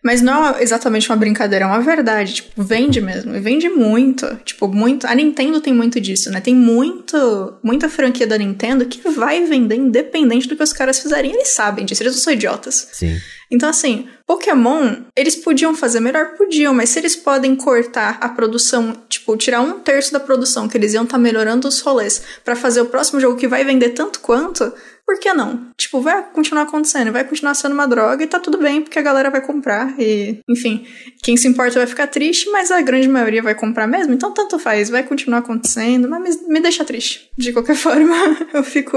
Mas não é exatamente uma brincadeira, é uma verdade. Tipo, vende mesmo. E vende muito. Tipo, muito. A Nintendo tem muito disso, né? Tem muito, muita franquia da Nintendo que vai vender independente do que os caras fizerem. Eles sabem disso, eles não são idiotas. Sim. Então, assim, Pokémon, eles podiam fazer melhor? Podiam, mas se eles podem cortar a produção, tipo, tirar um terço da produção, que eles iam estar tá melhorando os rolês, pra fazer o próximo jogo que vai vender tanto quanto, por que não? Tipo, vai continuar acontecendo, vai continuar sendo uma droga e tá tudo bem, porque a galera vai comprar e, enfim, quem se importa vai ficar triste, mas a grande maioria vai comprar mesmo, então tanto faz, vai continuar acontecendo, mas me, me deixa triste. De qualquer forma, eu fico...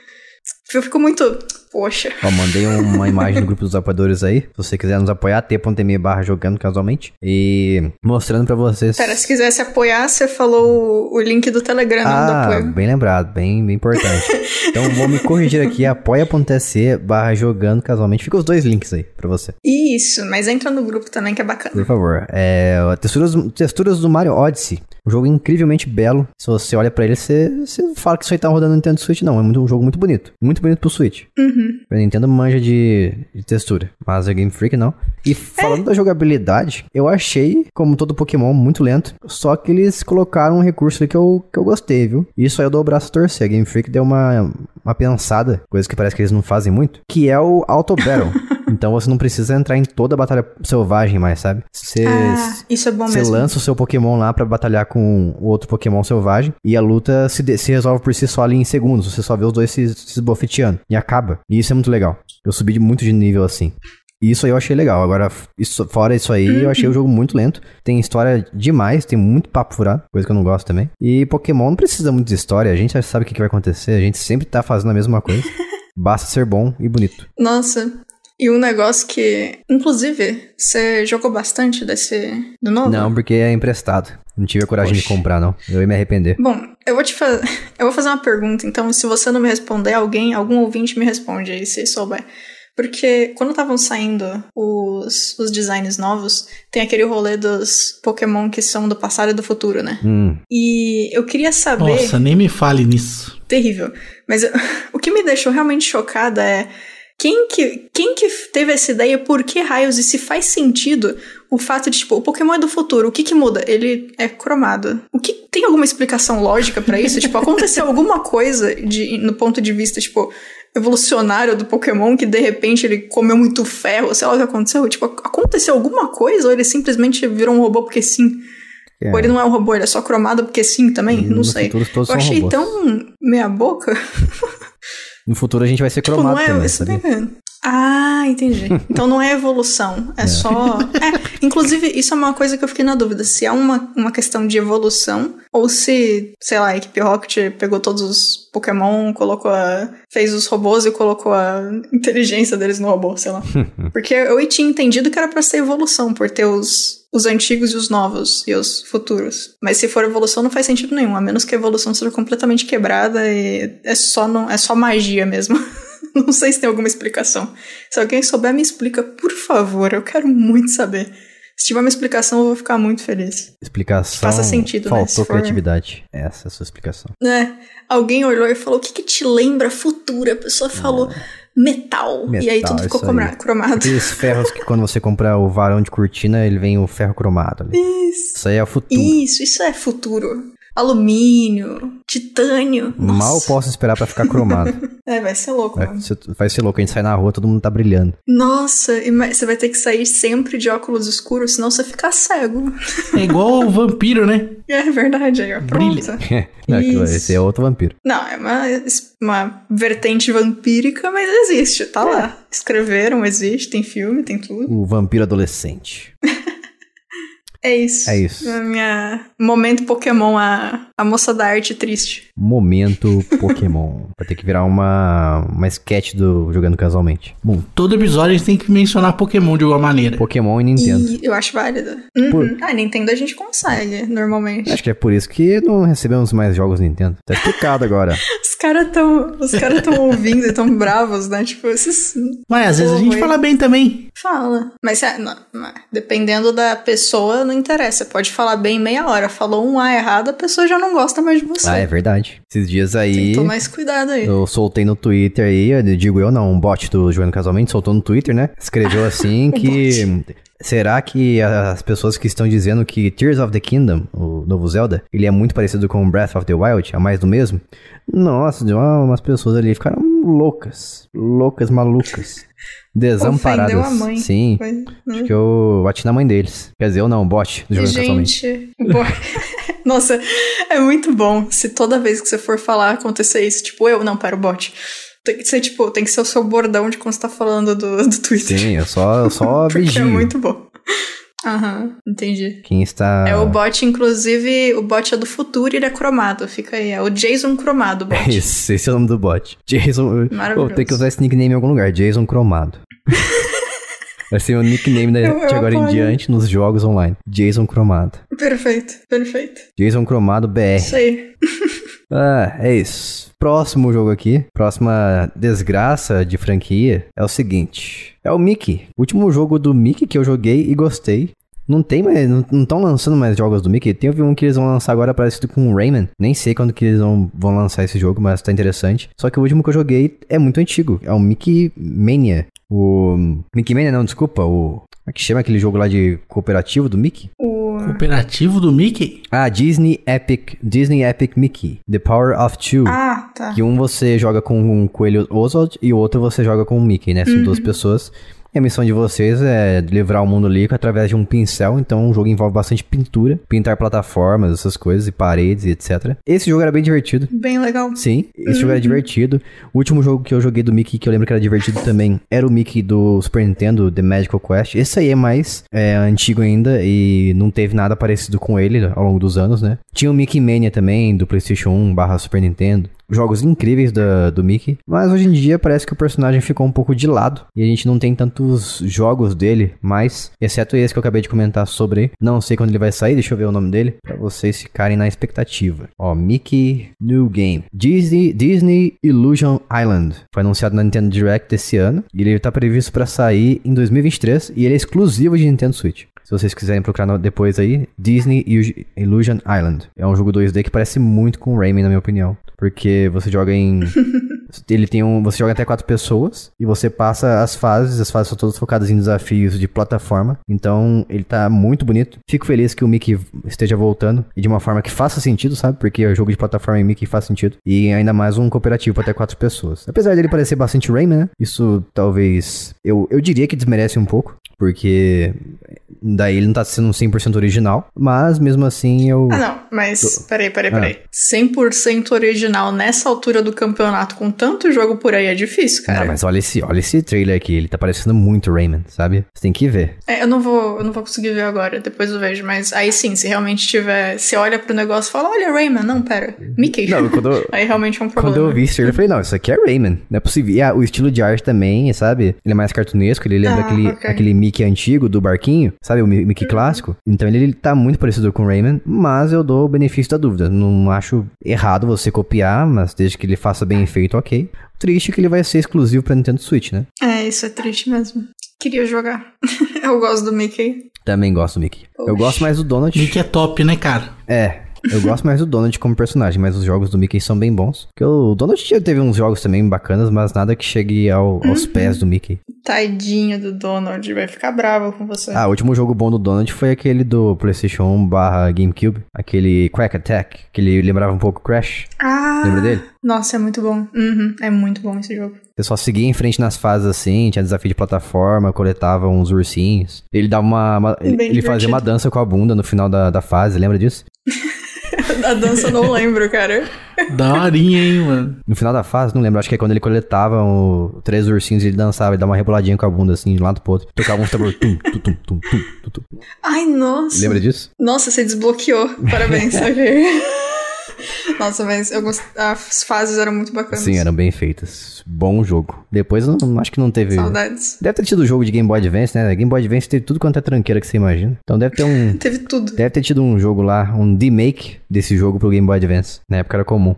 Eu fico muito... Poxa. Ó, mandei uma imagem no grupo dos apoiadores aí. Se você quiser nos apoiar, t.me barra jogando casualmente. E mostrando pra vocês... Pera, se quisesse apoiar, você falou o link do Telegram, não do Ah, apoio. bem lembrado, bem, bem importante. Então vou me corrigir aqui, apoia.se barra jogando casualmente. Fica os dois links aí pra você. Isso, mas entra no grupo também que é bacana. Por favor. É, texturas, texturas do Mario Odyssey. Um jogo incrivelmente belo. Se você olha pra ele, você, você fala que isso aí tá rodando no Nintendo Switch. Não, é muito, um jogo muito bonito. Muito bonito pro Switch. Uhum. A Nintendo manja de, de textura, mas a Game Freak não. E falando é. da jogabilidade, eu achei, como todo Pokémon, muito lento. Só que eles colocaram um recurso ali que eu, que eu gostei, viu? Isso aí eu dou o braço a torcer. A Game Freak deu uma, uma pensada, coisa que parece que eles não fazem muito, que é o Auto Battle. Então você não precisa entrar em toda a batalha selvagem mais, sabe? Você, ah, isso é bom você mesmo. Você lança o seu Pokémon lá pra batalhar com o outro Pokémon selvagem e a luta se, de, se resolve por si só ali em segundos. Você só vê os dois se, se esbofeteando e acaba. E isso é muito legal. Eu subi de muito de nível assim. E isso aí eu achei legal. Agora, isso, fora isso aí, uhum. eu achei o jogo muito lento. Tem história demais, tem muito papo furado, coisa que eu não gosto também. E Pokémon não precisa muito de história, a gente já sabe o que, que vai acontecer, a gente sempre tá fazendo a mesma coisa. Basta ser bom e bonito. Nossa, e um negócio que, inclusive, você jogou bastante desse do novo? Não, porque é emprestado. Não tive a coragem Oxi. de comprar, não. Eu ia me arrepender. Bom, eu vou te fazer. Eu vou fazer uma pergunta, então, se você não me responder, alguém, algum ouvinte me responde aí, se souber. Porque quando estavam saindo os, os designs novos, tem aquele rolê dos Pokémon que são do passado e do futuro, né? Hum. E eu queria saber... Nossa, nem me fale nisso. Terrível. Mas eu, o que me deixou realmente chocada é... Quem que, quem que teve essa ideia, por que raios, e se faz sentido o fato de, tipo, o Pokémon é do futuro, o que que muda? Ele é cromado. O que, tem alguma explicação lógica pra isso? Tipo, aconteceu alguma coisa de, no ponto de vista, tipo, evolucionário do Pokémon, que de repente ele comeu muito ferro, sei lá o que aconteceu? Tipo, aconteceu alguma coisa, ou ele simplesmente virou um robô porque sim? É. Ou ele não é um robô, ele é só cromado porque sim também? E não sei. Eu achei robôs. Tão meia boca... No futuro a gente vai ser tipo, cromado não é, também, sabia? Ah, entendi. Então não é evolução, é, é. só... É, inclusive, isso é uma coisa que eu fiquei na dúvida, se é uma, uma questão de evolução, ou se, sei lá, a equipe Rocket pegou todos os Pokémon, colocou a... fez os robôs e colocou a inteligência deles no robô, sei lá. Porque eu tinha entendido que era pra ser evolução, por ter os... os antigos e os novos, e os futuros. Mas se for evolução, não faz sentido nenhum, a menos que a evolução seja completamente quebrada e é só, não, é só magia mesmo. Não sei se tem alguma explicação. Se alguém souber, me explica, por favor, eu quero muito saber. Se tiver uma explicação, eu vou ficar muito feliz. Explicação. Faça sentido, faltou né? Faltou criatividade. For... Essa é a sua explicação. É. Alguém olhou e falou, o que que te lembra futuro? A pessoa falou... É. Metal. metal. E aí tudo ficou aí. cromado. Aqueles ferros que quando você compra o varão de cortina, ele vem o ferro cromado ali. Isso. Isso aí é o futuro. Isso, isso é futuro. Alumínio, titânio. Mal Nossa. posso esperar pra ficar cromado. É, vai ser louco, vai, mano. Vai ser louco, a gente sai na rua, todo mundo tá brilhando. Nossa, você vai ter que sair sempre de óculos escuros, senão você fica cego. É igual o vampiro, né? É verdade, aí ó, pronto. Não, esse é outro vampiro. Não, é uma, uma vertente vampírica, mas existe, tá é. lá. Escreveram, existe, tem filme, tem tudo. O vampiro adolescente. É isso. É isso. A minha momento Pokémon, a, a moça da arte triste. Momento Pokémon. Vai ter que virar uma, uma sketch do Jogando Casualmente. Bom, todo episódio a gente tem que mencionar Pokémon de alguma maneira. Pokémon e Nintendo. E eu acho válido. Uhum. Por... Ah, Nintendo a gente consegue, normalmente. Acho que é por isso que não recebemos mais jogos Nintendo. Tá explicado agora. Os caras tão, os cara tão ouvindo e tão bravos, né? Tipo, esses... Mas às vezes a gente fala bem também. Fala. Mas não, dependendo da pessoa, não interessa. Pode falar bem meia hora. Falou um A errado, a pessoa já não gosta mais de você. Ah, é verdade. Esses dias aí... Tem que tomar esse cuidado aí. Eu soltei no Twitter aí, eu digo eu não, um bot do Jogando Casualmente soltou no Twitter, né? Escreveu assim que... Será que as pessoas que estão dizendo que Tears of the Kingdom, o novo Zelda, ele é muito parecido com Breath of the Wild, é mais do mesmo? Nossa, umas pessoas ali ficaram loucas, loucas, malucas, desamparadas. Ofendeu a mãe. Sim, Foi, né? acho que eu bati na mãe deles. Quer dizer, eu não, o bot do jogo casualmente. Gente, bo... nossa, é muito bom se toda vez que você for falar acontecer isso, tipo, eu, não, pera, o bot. Tem que ser, tipo, tem que ser o seu bordão de quando você tá falando do, do Twitter. Sim, eu só, eu só Porque vigio. é muito bom. Aham, entendi. Quem está... É o bot, inclusive, o bot é do futuro e ele é cromado. Fica aí, é o Jason cromado, bot. Esse, esse é o nome do bot. Jason... Maravilhoso. Pô, tem que usar esse nickname em algum lugar. Jason Cromado. Vai ser o nickname da, Eu- eu de agora em apoio. diante nos jogos online. Jason Cromado. Perfeito, perfeito. Jason Cromado B R. Isso aí. Ah, é isso. Próximo jogo aqui, próxima desgraça de franquia é o seguinte. É o Mickey. O último jogo do Mickey que eu joguei e gostei. Não tem mais, não estão lançando mais jogos do Mickey. Tem um que eles vão lançar agora parecido com o Rayman. Nem sei quando que eles vão, vão lançar esse jogo, mas tá interessante. Só que o último que eu joguei é muito antigo. É o Mickey Mania. O... Mickey Mania não, desculpa. O... Como é que chama aquele jogo lá de cooperativo do Mickey? O... Cooperativo do Mickey? Ah, Disney Epic, Disney Epic Mickey. The Power of Two. Ah, tá. Que um você joga com o Coelho Oswald e o outro você joga com o Mickey, né? São Uhum. duas pessoas. E a missão de vocês é livrar o mundo líquido através de um pincel. Então o jogo envolve bastante pintura. Pintar plataformas, essas coisas, e paredes e etcétera. Esse jogo era bem divertido. Bem legal. Sim, esse jogo era divertido. O último jogo que eu joguei do Mickey, que eu lembro que era divertido também, era o Mickey do Super Nintendo, The Magical Quest. Esse aí é mais é, antigo ainda e não teve nada parecido com ele ao longo dos anos, né? Tinha o Mickey Mania também, do PlayStation um barra Super Nintendo. Jogos incríveis da, do Mickey. Mas hoje em dia parece que o personagem ficou um pouco de lado. E a gente não tem tantos jogos dele mais. Exceto esse que eu acabei de comentar sobre. Não sei quando ele vai sair. Deixa eu ver o nome dele. Pra vocês ficarem na expectativa. Ó, Mickey New Game. Disney, Disney Illusion Island. Foi anunciado na Nintendo Direct desse ano. E ele tá previsto pra sair em dois mil e vinte e três. E ele é exclusivo de Nintendo Switch. Se vocês quiserem procurar no- depois aí, Disney Illusion Island. É um jogo dois D que parece muito com Rayman, na minha opinião. Porque você joga em... ele tem um... Você joga até quatro pessoas. E você passa as fases. As fases são todas focadas em desafios de plataforma. Então, ele tá muito bonito. Fico feliz que o Mickey esteja voltando. E de uma forma que faça sentido, sabe? Porque o jogo de plataforma em Mickey faz sentido. E ainda mais um cooperativo pra até quatro pessoas. Apesar dele parecer bastante Rayman, né? Isso talvez... Eu, eu diria que desmerece um pouco. Porque... Daí ele não tá sendo cem por cento original. Mas, mesmo assim, eu... Ah, não, mas peraí, peraí, peraí. cem por cento original nessa altura do campeonato, com tanto jogo por aí, é difícil, cara. Não, mas olha esse, olha esse trailer aqui. Ele tá parecendo muito Rayman, sabe? Você tem que ver. É, eu não vou, eu não vou conseguir ver agora, depois eu vejo, mas aí sim, se realmente tiver, você olha pro negócio e fala, olha Rayman, não, pera, Mickey. Não, quando eu- Aí realmente é um problema. Quando eu vi esse trailer, eu falei, não, isso aqui é Rayman. Não é possível. E ah, o estilo de arte também, sabe? Ele é mais cartunesco. Ele lembra Ah, aquele, ok. aquele Mickey antigo do barquinho. Sabe? O Mi- Mickey clássico. Então ele, ele tá muito parecido com o Rayman. Mas eu dou o benefício da dúvida. Não acho errado você copiar, mas desde que ele faça bem feito, ok. O triste é que ele vai ser exclusivo pra Nintendo Switch, né? É, isso é triste mesmo. Queria jogar. Eu gosto do Mickey. Também gosto do Mickey. Eu Poxa. gosto mais do Donald. Mickey é top, né, cara? É, eu gosto mais do Donald como personagem, mas os jogos do Mickey são bem bons. Porque o Donald já teve uns jogos também bacanas, mas nada que chegue ao- aos pés do Mickey. Tadinho do Donald, vai ficar bravo com você. Ah, o último jogo bom do Donald foi aquele do PlayStation um barra GameCube. Aquele Quack Attack, que ele lembrava um pouco Crash. Ah, Lembra dele? Nossa, é muito bom. Uhum, é muito bom esse jogo. Você só seguia em frente nas fases assim, tinha desafio de plataforma, coletava uns ursinhos. Ele dava uma... uma- ele Bem ele fazia divertido. uma dança com a bunda no final da, da fase, lembra disso? A dança eu não lembro, cara. Daorinha, hein, mano. No final da fase, não lembro, acho que é quando ele coletava o, três ursinhos e ele dançava, ele dava uma reboladinha com a bunda assim, de um lado pro outro. Tocava uns tambor, tum, tum, tum, tum, tum, tum, tum. Ai, nossa. Lembra disso? Nossa, você desbloqueou. Parabéns, ok. Nossa, mas eu gost... as fases eram muito bacanas. Sim, eram bem feitas. Bom jogo. Depois, eu não, acho que não teve... Saudades. Deve ter tido jogo de Game Boy Advance, né? Game Boy Advance teve tudo quanto é tranqueira que você imagina. Então deve ter um... Teve tudo. Deve ter tido um jogo lá, um remake desse jogo pro Game Boy Advance. Na época era comum.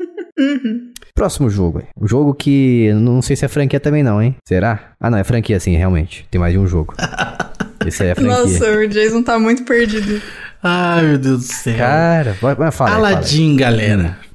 Uhum. Próximo jogo, aí. Um jogo que eu não sei se é franquia também não, hein? Será? Ah, não, é franquia sim, realmente. Tem mais de um jogo. Esse aí é franquia. Nossa, o Jason tá muito perdido. Ai, meu Deus do céu. Cara, vai, vai falar. Aladdin, galera.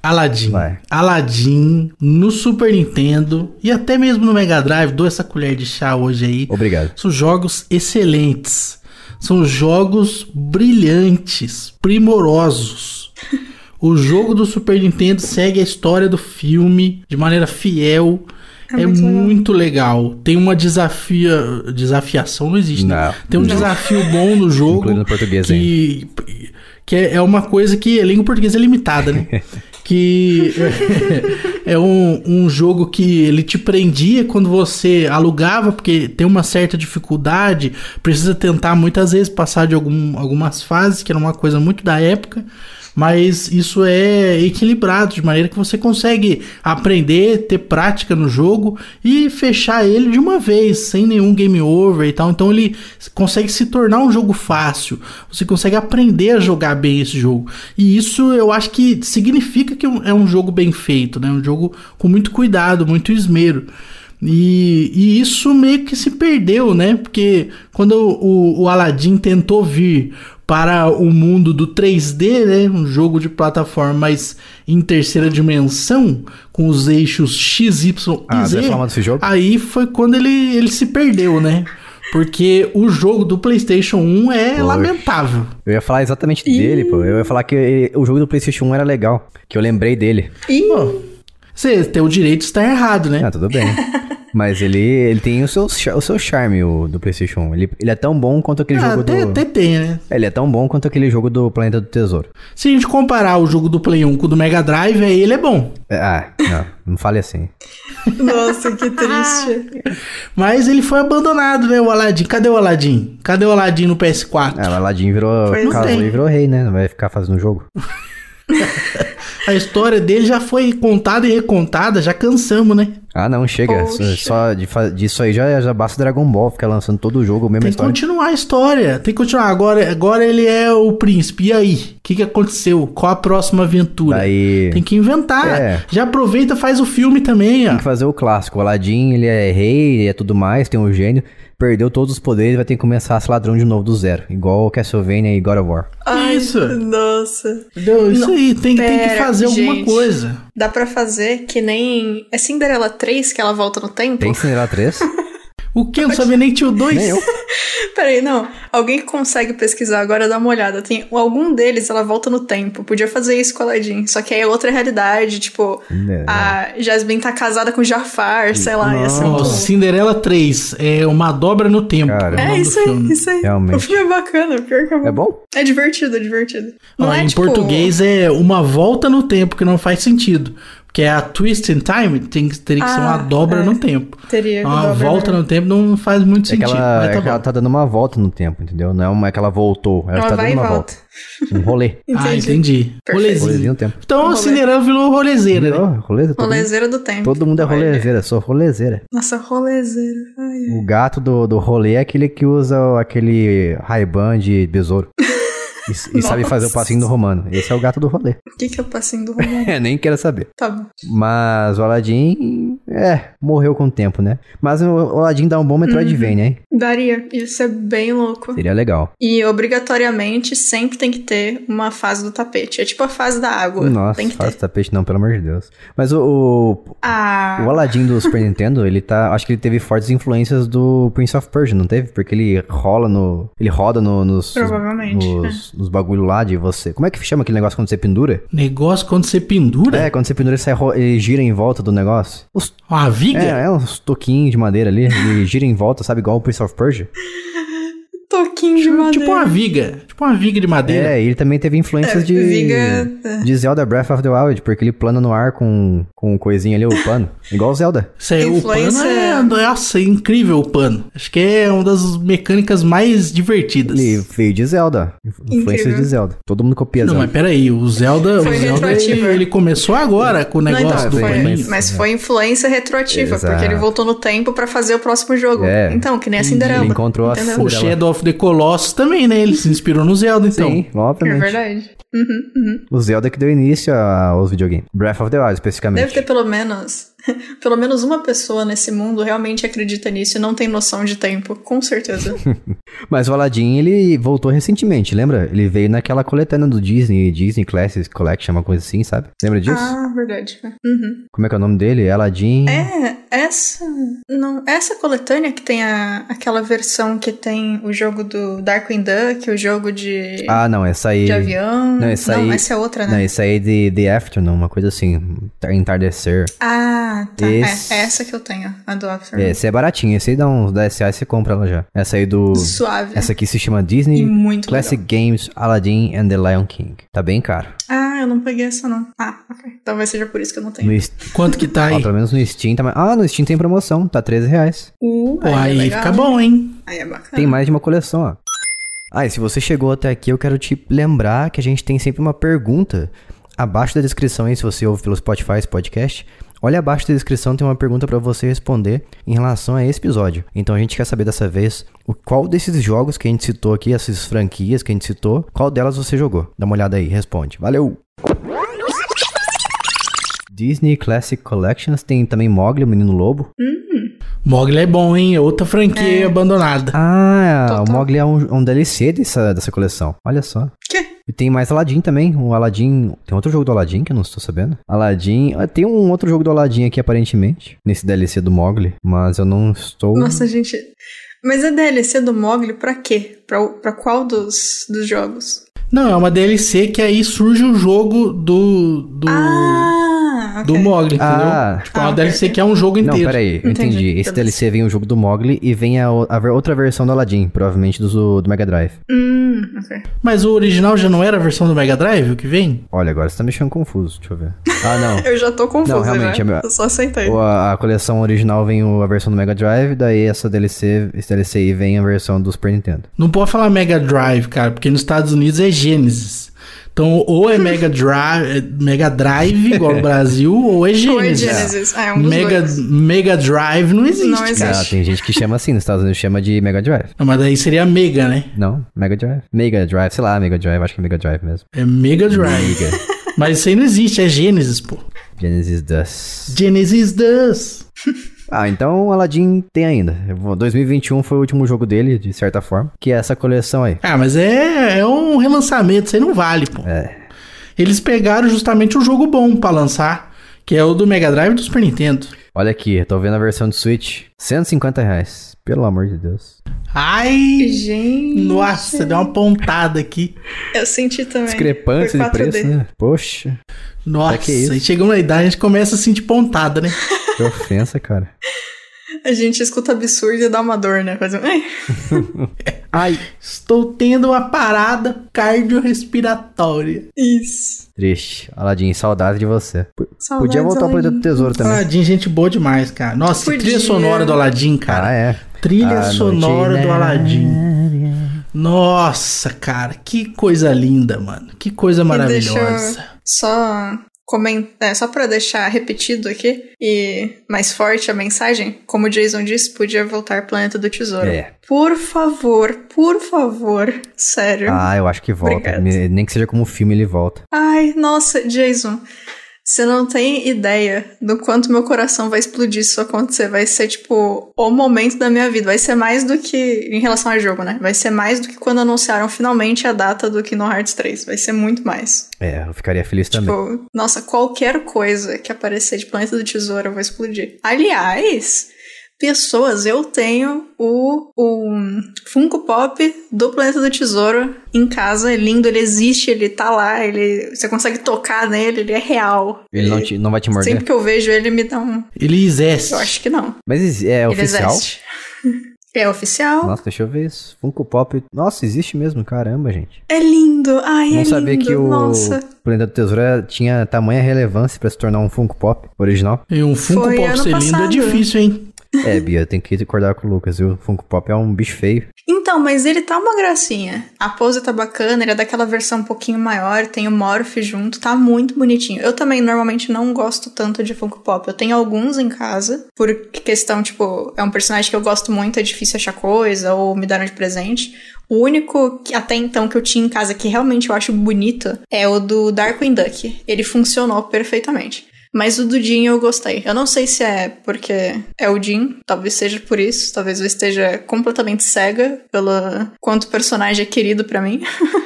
Aladdin. Vai. Aladdin no Super Nintendo e até mesmo no Mega Drive, dou essa colher de chá hoje aí. Obrigado. São jogos excelentes. São jogos brilhantes, primorosos. O jogo do Super Nintendo segue a história do filme de maneira fiel. É, é muito, muito legal. legal. Tem uma desafia... desafiação, não existe, né? Não. Tem um Não. desafio bom no jogo. Incluindo no português, que, que é uma coisa que a língua portuguesa é limitada, né? Que é um, um jogo que ele te prendia quando você alugava, porque tem uma certa dificuldade, precisa tentar muitas vezes passar de algum, algumas fases, que era uma coisa muito da época. Mas isso é equilibrado, de maneira que você consegue aprender, ter prática no jogo e fechar ele de uma vez, sem nenhum game over e tal. Então ele consegue se tornar um jogo fácil, você consegue aprender a jogar bem esse jogo. E isso eu acho que significa que é um jogo bem feito, né? Um jogo com muito cuidado, muito esmero. E, e isso meio que se perdeu, né? Porque quando o, o Aladdin tentou vir para o mundo do três D, né? Um jogo de plataforma, mas em terceira dimensão, com os eixos X, Y ah, e Z, desse jogo? Aí foi quando ele, ele se perdeu, né? Porque o jogo do PlayStation um é Poxa. lamentável. Eu ia falar exatamente dele, pô. Eu ia falar que ele, o jogo do PlayStation um era legal, que eu lembrei dele. Pô, você tem o direito de estar errado, né? Ah, tudo bem. Mas ele, ele tem o seu, o seu charme, o do PlayStation um. Ele, ele é tão bom quanto aquele ah, jogo até, do... Até tem, né? Ele é tão bom quanto aquele jogo do Planeta do Tesouro. Se a gente comparar o jogo do Play um com o do Mega Drive, aí ele é bom. Ah, não. Não fale assim. Nossa, que triste. Mas ele foi abandonado, né, o Aladdin. Cadê o Aladdin? Cadê o Aladdin no P S quatro? Ah, o Aladdin virou... casou e virou rei, né? Não vai ficar fazendo jogo. A história dele já foi contada e recontada, já cansamos, né? Ah, não, chega. Poxa. Só de, disso aí já, já basta Dragon Ball ficar lançando todo o jogo, a mesma tem história. Tem que continuar a história, tem que continuar. Agora, agora ele é o príncipe, e aí? O que, que aconteceu? Qual a próxima aventura? Daí... Tem que inventar. É. Já aproveita e faz o filme também, ó. Tem que fazer o clássico. O Aladdin, ele é rei, é tudo mais, tem um gênio. Perdeu todos os poderes, vai ter que começar a ser ladrão de novo do zero. Igual Castlevania e God of War. Ai, isso. Nossa. Entendeu? Isso não, aí, tem, pera, tem que fazer gente, alguma coisa. Dá pra fazer que nem... É Cinderela três que ela volta no tempo? Tem Cinderela três? O que? Eu não sabia nem que tinha o dois. Nem eu. Peraí, não. Alguém que consegue pesquisar agora, dá uma olhada. Tem algum deles, ela volta no tempo. Podia fazer isso com a Aladdin. Só que aí é outra realidade. Tipo, é, a Jasmine tá casada com Jafar, sei lá. Ia ser muito... Cinderela três é uma dobra no tempo. Cara, é isso aí, filme. isso aí. Realmente. O filme é bacana, pior que é bom. É bom? É divertido, é divertido. Não ah, é, em tipo... português é uma volta no tempo, que não faz sentido. Que é a twist in time, tem, teria que ah, ser uma dobra é. no tempo. Teria. Uma volta no tempo não faz muito é sentido. Que ela, mas tá é que ela tá dando uma volta no tempo, entendeu? Não é, uma, é que ela voltou. Ela, ela tá vai dando uma e volta. volta. Um rolê. Ah, entendi. Rolezinho. Rolezinho no tempo. Então um a Cinderela virou rolezeira, virou, né? Roleza, rolezeira do tempo. Todo mundo é rolezeira, sou rolezeira. Nossa, rolezeira. Ai. O gato do, do rolê é aquele que usa aquele Ray-Ban de besouro. E, e sabe fazer o passinho do Romano. Esse é o gato do rolê. O que, que é o passinho do Romano? Nem quero saber. Tá bom. Mas o Aladdin, é, morreu com o tempo, né? Mas o Aladdin dá um bom Metroidvania, uhum. hein? Daria. Isso é bem louco. Seria legal. E obrigatoriamente sempre tem que ter uma fase do tapete. É tipo a fase da água. Nossa, tem que fase ter. do tapete não, pelo amor de Deus. Mas o... O, ah. o Aladdin do Super Nintendo, ele tá... Acho que ele teve fortes influências do Prince of Persia, não teve? Porque ele rola no... Ele roda no, nos... Provavelmente. Nos, é. nos bagulho lá de você... Como é que chama aquele negócio quando você pendura? Negócio quando você pendura? É, quando você pendura, ele, sai, ele gira em volta do negócio. Os... Uma viga? É, é uns toquinhos de madeira ali. Ele gira em volta, sabe? Igual o Prince of Persia. Toquinho de madeira. Tipo uma viga. Tipo uma viga de madeira. É, e ele também teve influências é, de... Viga... De Zelda Breath of the Wild, porque ele plana no ar com, com coisinha ali, o pano. Igual o Zelda. Isso aí, Influência... o pano é... Nossa, é incrível o pano. Acho que é uma das mecânicas mais divertidas. Ele veio de Zelda. Influências de Zelda. Todo mundo copia Não, Zelda. mas peraí, o Zelda, o Zelda ele, ele começou agora com o negócio não, então, do foi, paninho. Mas foi influência retroativa, Exato. Porque ele voltou no tempo pra fazer o próximo jogo. É. Então, que nem a Cinderela. Ele encontrou entendeu? a Cinderela. O Shadow of the Colossus Colossus também, né? Ele se inspirou no Zelda, então. Sim, obviamente. É verdade. Uhum, uhum. O Zelda que deu início aos videogames. Breath of the Wild, especificamente. Deve ter pelo menos... Pelo menos uma pessoa nesse mundo realmente acredita nisso e não tem noção de tempo, com certeza. Mas o Aladdin, ele voltou recentemente, lembra? Ele veio naquela coletânea do Disney, Disney Classics Collection, uma coisa assim, sabe? Lembra disso? Ah, verdade. Uhum. Como é que é o nome dele? Aladdin... É, essa... Não, essa coletânea que tem a, aquela versão que tem o jogo do Darkwing Duck, o jogo de... Ah, não, essa aí... De avião... Não, essa não, aí... essa é outra, né? Não, essa aí é de The Afternoon, uma coisa assim, entardecer. Ah, tá. Esse... É, é essa que eu tenho, a do Afternoon. Esse é baratinho, esse aí dá uns dez reais, você compra ela já. Essa aí do... Suave. Essa aqui se chama Disney E muito Classic legal. Games Aladdin and the Lion King. Tá bem caro. Ah, eu não peguei essa não. Ah, ok. Talvez seja por isso que eu não tenho. No... Quanto que tá aí? Ó, pelo menos no Steam tá mais... Ah, no Steam tem promoção, tá treze reais. Uh, Pô, é aí legal. fica bom, hein? Aí é bacana. Tem mais de uma coleção, ó. Ah, e se você chegou até aqui, eu quero te lembrar que a gente tem sempre uma pergunta abaixo da descrição aí, se você ouve pelo Spotify esse podcast. Olha abaixo da descrição, tem uma pergunta pra você responder em relação a esse episódio. Então a gente quer saber dessa vez o qual desses jogos que a gente citou aqui, essas franquias que a gente citou, qual delas você jogou. Dá uma olhada aí, responde. Valeu! Disney Classic Collections tem também Mowgli, o Menino Lobo. Hum, Mowgli é bom, hein? Outra franquia É. abandonada. Ah, Total. o Mowgli é um, um D L C dessa, dessa coleção. Olha só. que? E tem mais Aladdin também. O Aladdin... Tem outro jogo do Aladdin que eu não estou sabendo. Aladdin... ah, Tem um outro jogo do Aladdin aqui, aparentemente. Nesse D L C do Mowgli. Mas eu não estou... Nossa, gente... Mas é D L C do Mowgli pra quê? Pra, o- pra qual dos, dos jogos? Não, é uma D L C que aí surge o jogo do... do... Ah, ok. Do Mowgli, entendeu? Ah. Tipo, é uma Ah, D L C ok. que é um jogo Não, inteiro. peraí. Eu entendi. Entendi. Esse D L C vem o jogo do Mowgli e vem a, o- a ver- outra versão do Aladdin. Provavelmente do, do Mega Drive. Hum, ok. Mas o original já não era a versão do Mega Drive, o que vem? Olha, agora você tá me deixando confuso. Deixa eu ver. Ah, não. Eu já tô confusa, Não, realmente, já. é meu- Eu só aceitei. O- A, a coleção original vem o- a versão do Mega Drive. Daí essa D L C... Esse D L C aí vem a versão do Super Nintendo. Não pode falar Mega Drive, cara, porque nos Estados Unidos é Genesis. Então, ou é Mega Drive, Mega Drive, igual no Brasil, ou é Ou é Genesis. Genesis. Ah, é um dos Mega, dois. Mega Drive não existe. Não existe. Ah, tem gente que chama assim. Nos Estados Unidos chama de Mega Drive. Não, mas daí seria Mega, né? Não, Mega Drive. Mega Drive, sei lá, Mega Drive. Acho que é Mega Drive mesmo. É Mega Drive. Mega. Mas isso aí não existe, é Genesis, pô. Genesis dois. Genesis does. Ah, então o Aladdin tem ainda. Eu vou- dois mil e vinte e um foi o último jogo dele, de certa forma. Que é essa coleção aí. Ah, mas é, é um relançamento, isso aí não vale, pô. É. Eles pegaram justamente um jogo bom pra lançar, que é o do Mega Drive e do Super Nintendo. Olha aqui, eu tô vendo a versão de Switch. cento e cinquenta reais. Pelo amor de Deus. Ai, Gente. nossa, deu uma pontada aqui. Eu senti também. Discrepância Foi de preço, quatro D. né? Poxa, Nossa, que isso? aí chegamos na idade, a gente começa a sentir pontada, né? que ofensa, cara. A gente escuta absurdo e dá uma dor, né? Faz um... Ai. Ai, Estou tendo uma parada cardiorrespiratória. Isso. triste. Aladdin, saudade de você. P- Saudades, Podia voltar ao Planeta do Aladdin. Tesouro também. Aladdin, gente boa demais, cara. Nossa, que Podia. trilha sonora do Aladdin, cara. Ah, é. Trilha A sonora noite do Aladdin. Nossa, cara, que coisa linda, mano. Que coisa E maravilhosa. deixa eu só comentar, é, só pra deixar repetido aqui e mais forte a mensagem, como o Jason disse, podia voltar Planeta do Tesouro. É. Por favor, por favor, sério. Ah, eu acho que volta. Obrigada. Me- Nem que seja como filme, ele volta. Ai, nossa, Jason, você não tem ideia do quanto meu coração vai explodir se isso acontecer. Vai ser, tipo, o momento da minha vida. Vai ser mais do que, em relação ao jogo, né? Vai ser mais do que quando anunciaram finalmente a data do Kingdom Hearts três. Vai ser muito mais. É, eu ficaria feliz também. Tipo, nossa, qualquer coisa que aparecer de Planeta do Tesouro eu vou explodir. Aliás, pessoas, eu tenho o, o Funko Pop do Planeta do Tesouro em casa. É lindo, ele existe, ele tá lá, ele, você consegue tocar nele, ele é real. Ele não, te, não vai te morder? Sempre que eu vejo ele, me dá um... Ele existe. Eu acho que não. Mas is- é Ele oficial? existe. É oficial. Nossa, deixa eu ver isso. Funko Pop. Nossa, existe mesmo, caramba, gente. É lindo. Ai, Não é sabia lindo. que o Nossa. Planeta do Tesouro era- tinha tamanha relevância pra se tornar um Funko Pop original. E um Funko Foi Pop ano ser lindo é passado. difícil, hein? É, Bia, tem que acordar com o Lucas, viu? O Funko Pop é um bicho feio. Então, mas ele tá uma gracinha. A pose tá bacana, ele é daquela versão um pouquinho maior, tem o Morph junto, tá muito bonitinho. Eu também, normalmente, não gosto tanto de Funko Pop. Eu tenho alguns em casa, por questão, tipo, é um personagem que eu gosto muito, é difícil achar coisa, ou me deram de presente. O único, que, até então, que eu tinha em casa que realmente eu acho bonito é o do Darkwing Duck. Ele funcionou perfeitamente. Mas o do Jim eu gostei. Eu não sei se é porque é o Jim, talvez seja por isso. Talvez eu esteja completamente cega pelo quanto o personagem é querido pra mim.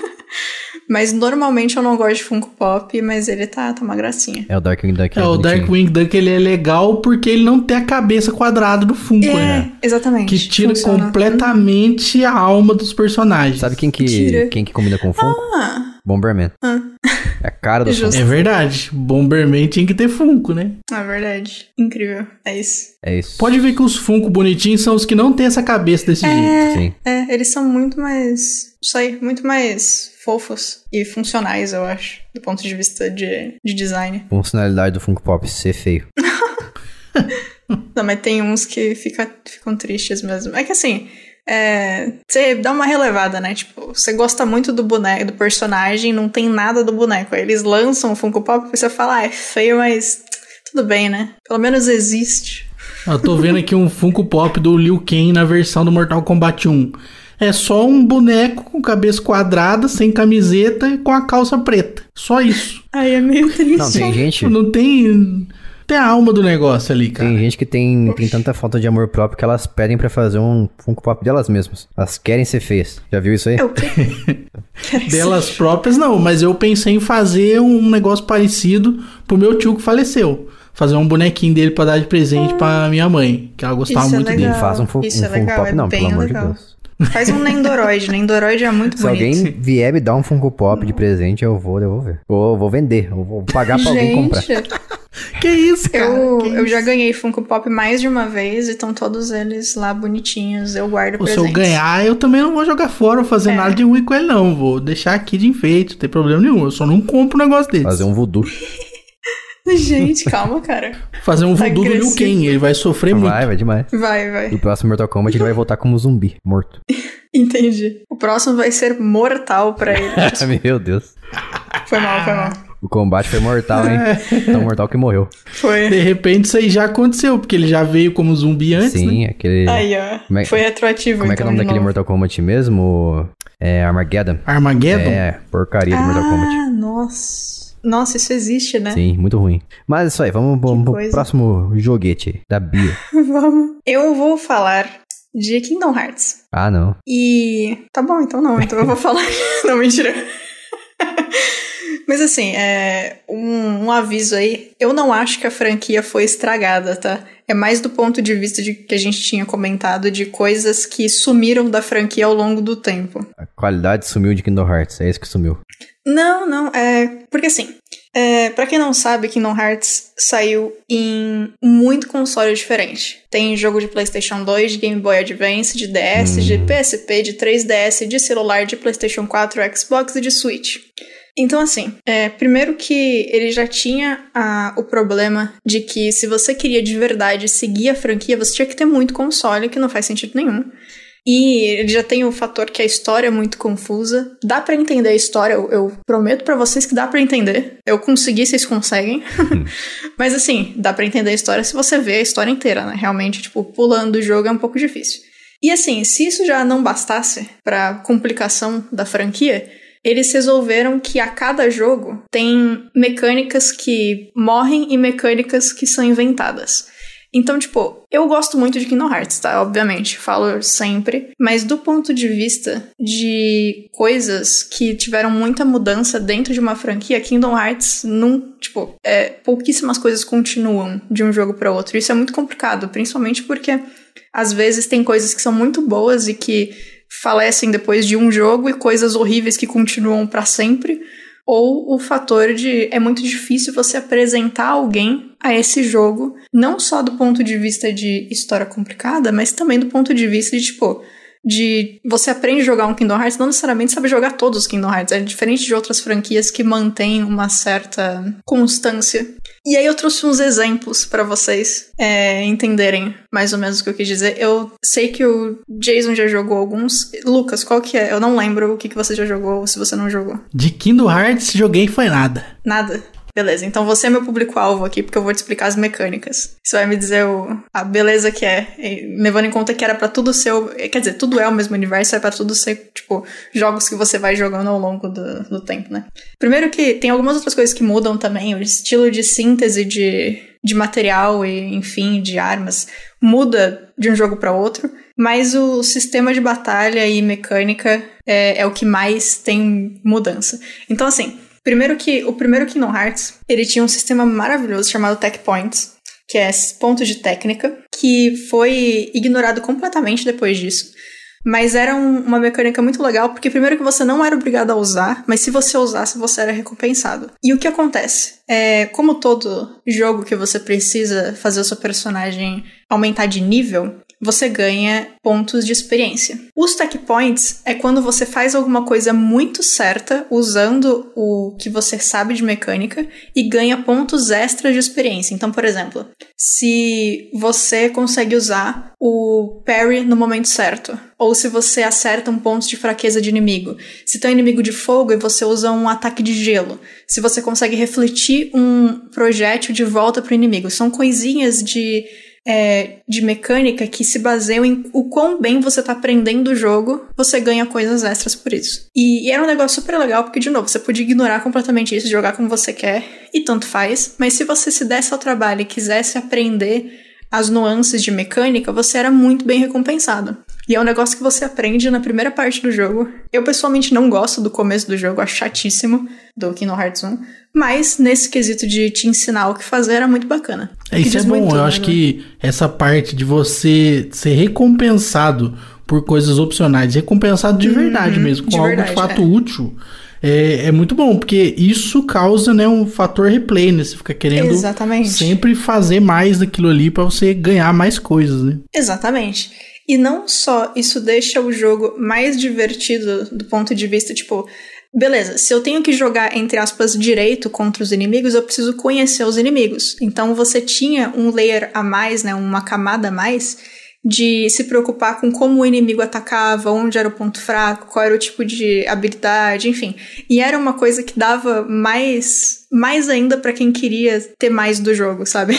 Mas normalmente eu não gosto de Funko Pop, mas ele tá, tá uma gracinha. É o Darkwing Duck. É, o Darkwing Duck ele é legal porque ele não tem a cabeça quadrada do Funko, é, né? Exatamente. Que tira funciona. completamente a alma dos personagens. Sabe quem que, quem que combina com o Funko? Ah. Bomberman. Ah. É a cara do Funko. É verdade. Bomberman tinha que ter Funko, né? É verdade. Incrível. É isso. É isso. Pode ver que os Funko bonitinhos são os que não tem essa cabeça desse é, jeito. Sim. É, eles são muito mais... Não sei, muito mais fofos e funcionais, eu acho. Do ponto de vista de, de design. Funcionalidade do Funko Pop, ser feio. Não, mas tem uns que fica, ficam tristes mesmo. É que assim... É, você dá uma relevada, né? Tipo, você gosta muito do boneco, do personagem, não tem nada do boneco. Aí eles lançam o Funko Pop e você fala, ah, é feio, mas tudo bem, né? Pelo menos existe. Eu tô vendo aqui um Funko Pop do Liu Kang na versão do Mortal Kombat um. É só um boneco com cabeça quadrada, sem camiseta e com a calça preta. Só isso. Aí é meio triste. Não, tem gente... Não tem... Tem a alma do negócio ali, cara. Tem gente que tem, tem tanta falta de amor próprio que elas pedem pra fazer um Funko Pop delas mesmas. Elas querem ser feias. Já viu isso aí? É o quê? Delas próprias, não. Mas eu pensei em fazer um negócio parecido pro meu tio que faleceu. Fazer um bonequinho dele pra dar de presente hum. pra minha mãe. Que ela gostava Isso muito é dele. Faz um, fu- Isso um é Funko legal, Pop. é Não, pelo amor legal. de Deus. Faz um Nendoroid. Nendoroid é muito Se bonito. alguém vier me dar um Funko Pop de presente, eu vou devolver. Ou vou vender. Eu vou pagar pra alguém comprar. Que isso, cara? Eu, que eu isso? já ganhei Funko Pop mais de uma vez e estão todos eles lá bonitinhos. Eu guardo Pô, se presentes. eu ganhar, eu também não vou jogar fora ou fazer É. nada de ruim com ele, não. Vou deixar aqui de enfeite, não tem problema nenhum. Eu só não compro um negócio desse. Fazer um voodoo. Gente, calma, cara. Fazer um voodoo do Liu Agressivo. Kang, ele vai sofrer muito. Vai, vai demais. Vai, vai. E o próximo Mortal Kombat ele vai voltar como zumbi, morto. Entendi. O próximo vai ser mortal pra ele. Meu Deus. Foi mal, foi mal. O combate foi mortal, hein? Tão mortal que morreu. Foi. De repente isso aí já aconteceu, porque ele já veio como zumbi antes, Sim, né? aquele... Aí, ó. Como é- Foi retroativo, Como é que é o então, nome de daquele novo. Mortal Kombat mesmo? É Armageddon. Armageddon? É, porcaria do Mortal Kombat. Ah, nossa. Nossa, isso existe, né? Sim, muito ruim. Mas é isso aí, vamos, vamos pro coisa. próximo joguete da Bia. Vamos. Eu vou falar de Kingdom Hearts. Ah, não. E... Tá bom, então não. Então eu vou falar... Não, mentira. Mas assim, é um, um aviso aí. Eu não acho que a franquia foi estragada, tá? É mais do ponto de vista de que a gente tinha comentado de coisas que sumiram da franquia ao longo do tempo. A qualidade sumiu de Kingdom Hearts, é isso que sumiu. Não, não, é... Porque assim, é, pra quem não sabe, Kingdom Hearts saiu em muito console diferente. Tem jogo de PlayStation dois, de Game Boy Advance, de D S, Hum. de P S P, de três D S, de celular, de PlayStation quatro, Xbox e de Switch. Então, assim, é, primeiro que ele já tinha a, o problema de que se você queria de verdade seguir a franquia, você tinha que ter muito console, que não faz sentido nenhum. E ele já tem o fator que a história é muito confusa. Dá pra entender a história, eu, eu prometo pra vocês que dá pra entender. Eu consegui, vocês conseguem. Mas assim, dá pra entender a história se você vê a história inteira, né? Realmente, tipo, pulando o jogo é um pouco difícil. E assim, se isso já não bastasse pra complicação da franquia, eles resolveram que a cada jogo tem mecânicas que morrem e mecânicas que são inventadas. Então, tipo, eu gosto muito de Kingdom Hearts, tá? Obviamente, falo sempre. Mas do ponto de vista de coisas que tiveram muita mudança dentro de uma franquia, Kingdom Hearts não, tipo, é, pouquíssimas coisas continuam de um jogo para outro. Isso é muito complicado, principalmente porque às vezes tem coisas que são muito boas e que falecem depois de um jogo e coisas horríveis que continuam para sempre. Ou o fator de é muito difícil você apresentar alguém a esse jogo, não só do ponto de vista de história complicada, mas também do ponto de vista de, tipo, de você aprende a jogar um Kingdom Hearts, não necessariamente sabe jogar todos os Kingdom Hearts. É diferente de outras franquias que mantêm uma certa constância. E aí eu trouxe uns exemplos pra vocês é, entenderem mais ou menos o que eu quis dizer. Eu sei que o Jason já jogou alguns. Lucas, qual que é? Eu não lembro o que, que você já jogou ou se você não jogou. De Kingdom Hearts, joguei foi nada. Nada? Beleza, então você é meu público-alvo aqui, porque eu vou te explicar as mecânicas. Você vai me dizer o, a beleza que é, e, levando em conta que era pra tudo ser, quer dizer, tudo é o mesmo universo, é pra tudo ser, tipo, jogos que você vai jogando ao longo do, do tempo, né? Primeiro que tem algumas outras coisas que mudam também, o estilo de síntese de, de material e, enfim, de armas, muda de um jogo pra outro, mas o sistema de batalha e mecânica é, é o que mais tem mudança. Então, assim... Primeiro que, o primeiro Kingdom Hearts, ele tinha um sistema maravilhoso chamado Tech Points, que é pontos de técnica, que foi ignorado completamente depois disso. Mas era um, uma mecânica muito legal, porque primeiro que você não era obrigado a usar, mas se você usasse, você era recompensado. E o que acontece? É, como todo jogo que você precisa fazer o seu personagem aumentar de nível, você ganha pontos de experiência. Os Tech Points é quando você faz alguma coisa muito certa, usando o que você sabe de mecânica, e ganha pontos extras de experiência. Então, por exemplo, se você consegue usar o parry no momento certo, ou se você acerta um ponto de fraqueza de inimigo, se tem um inimigo de fogo e você usa um ataque de gelo, se você consegue refletir um projétil de volta pro inimigo, são coisinhas de... É, de mecânica que se baseiam em o quão bem você tá aprendendo o jogo, você ganha coisas extras por isso. E, e era um negócio super legal, porque, de novo, você podia ignorar completamente isso, jogar como você quer, e tanto faz, mas se você se desse ao trabalho e quisesse aprender as nuances de mecânica, você era muito bem recompensado. E é um negócio que você aprende na primeira parte do jogo. Eu, pessoalmente, não gosto do começo do jogo, acho chatíssimo, do Kingdom Hearts um, mas nesse quesito de te ensinar o que fazer era muito bacana. É, isso é bom, muito, eu né, acho né? que essa parte de você ser recompensado por coisas opcionais, recompensado de verdade uhum, mesmo, com algo verdade, de fato é. útil, é, é muito bom, porque isso causa, né, um fator replay, né? Você fica querendo Exatamente. sempre fazer mais daquilo ali pra você ganhar mais coisas, né? Exatamente. E não só isso deixa o jogo mais divertido do ponto de vista, tipo... Beleza, se eu tenho que jogar, entre aspas, direito contra os inimigos, eu preciso conhecer os inimigos. Então você tinha um layer a mais, né, uma camada a mais, de se preocupar com como o inimigo atacava, onde era o ponto fraco, qual era o tipo de habilidade, enfim. E era uma coisa que dava mais, mais ainda pra quem queria ter mais do jogo, sabe?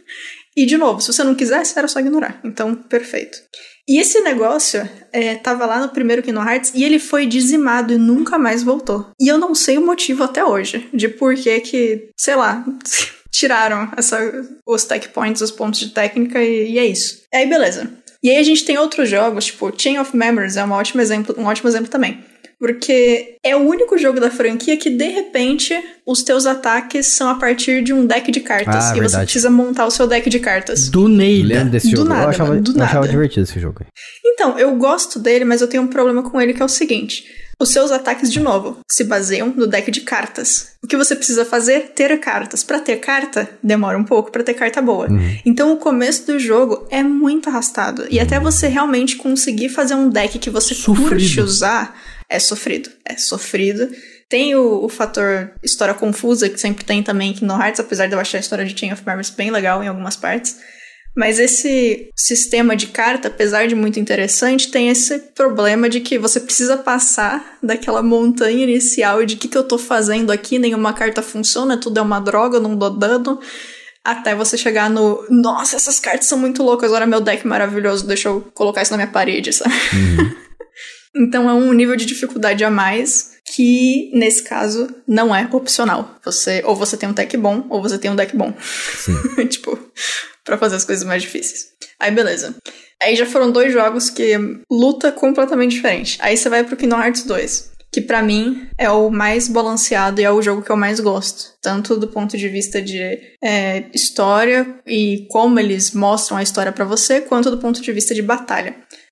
E, de novo, se você não quisesse, era só ignorar. Então, perfeito. E esse negócio é, tava lá no primeiro Kingdom Hearts e ele foi dizimado e nunca mais voltou. E eu não sei o motivo até hoje de por que que, sei lá, tiraram essa, os tech points, os pontos de técnica e, e é isso. Aí beleza. E aí a gente tem outros jogos, tipo Chain of Memories é um ótimo exemplo, um ótimo exemplo também. Porque é o único jogo da franquia que, de repente, os teus ataques são a partir de um deck de cartas. Ah, e verdade. Você precisa montar o seu deck de cartas. Do nada. Lembro desse do jogo. Nada, eu achava, mano, do eu nada. achava divertido esse jogo. Então, eu gosto dele, mas eu tenho um problema com ele que é o seguinte. Os seus ataques, de novo, se baseiam no deck de cartas. O que você precisa fazer? Ter cartas. Pra ter carta, demora um pouco pra ter carta boa. Uhum. Então, o começo do jogo é muito arrastado. E até você realmente conseguir fazer um deck que você Sofrido. curte usar, é sofrido. É sofrido. Tem o, o fator história confusa, que sempre tem também em Kingdom Hearts, apesar de eu achar a história de Chain of Memories bem legal em algumas partes. Mas esse sistema de carta, apesar de muito interessante, tem esse problema de que você precisa passar daquela montanha inicial de o que, que eu tô fazendo aqui, nenhuma carta funciona, tudo é uma droga, eu não dou dano, até você chegar no, nossa, essas cartas são muito loucas, olha meu deck maravilhoso, deixa eu colocar isso na minha parede, sabe? Uhum. Então é um nível de dificuldade a mais que, nesse caso, não é opcional. Você, ou você tem um deck bom, ou você tem um deck bom. Sim. Tipo... pra fazer as coisas mais difíceis. Aí, beleza. Aí já foram dois jogos que luta completamente diferente. Aí você vai pro Kingdom Hearts dois, que pra mim é o mais balanceado e é o jogo que eu mais gosto. Tanto do ponto de vista de é, história e como eles mostram a história pra você, quanto do ponto de vista de batalha.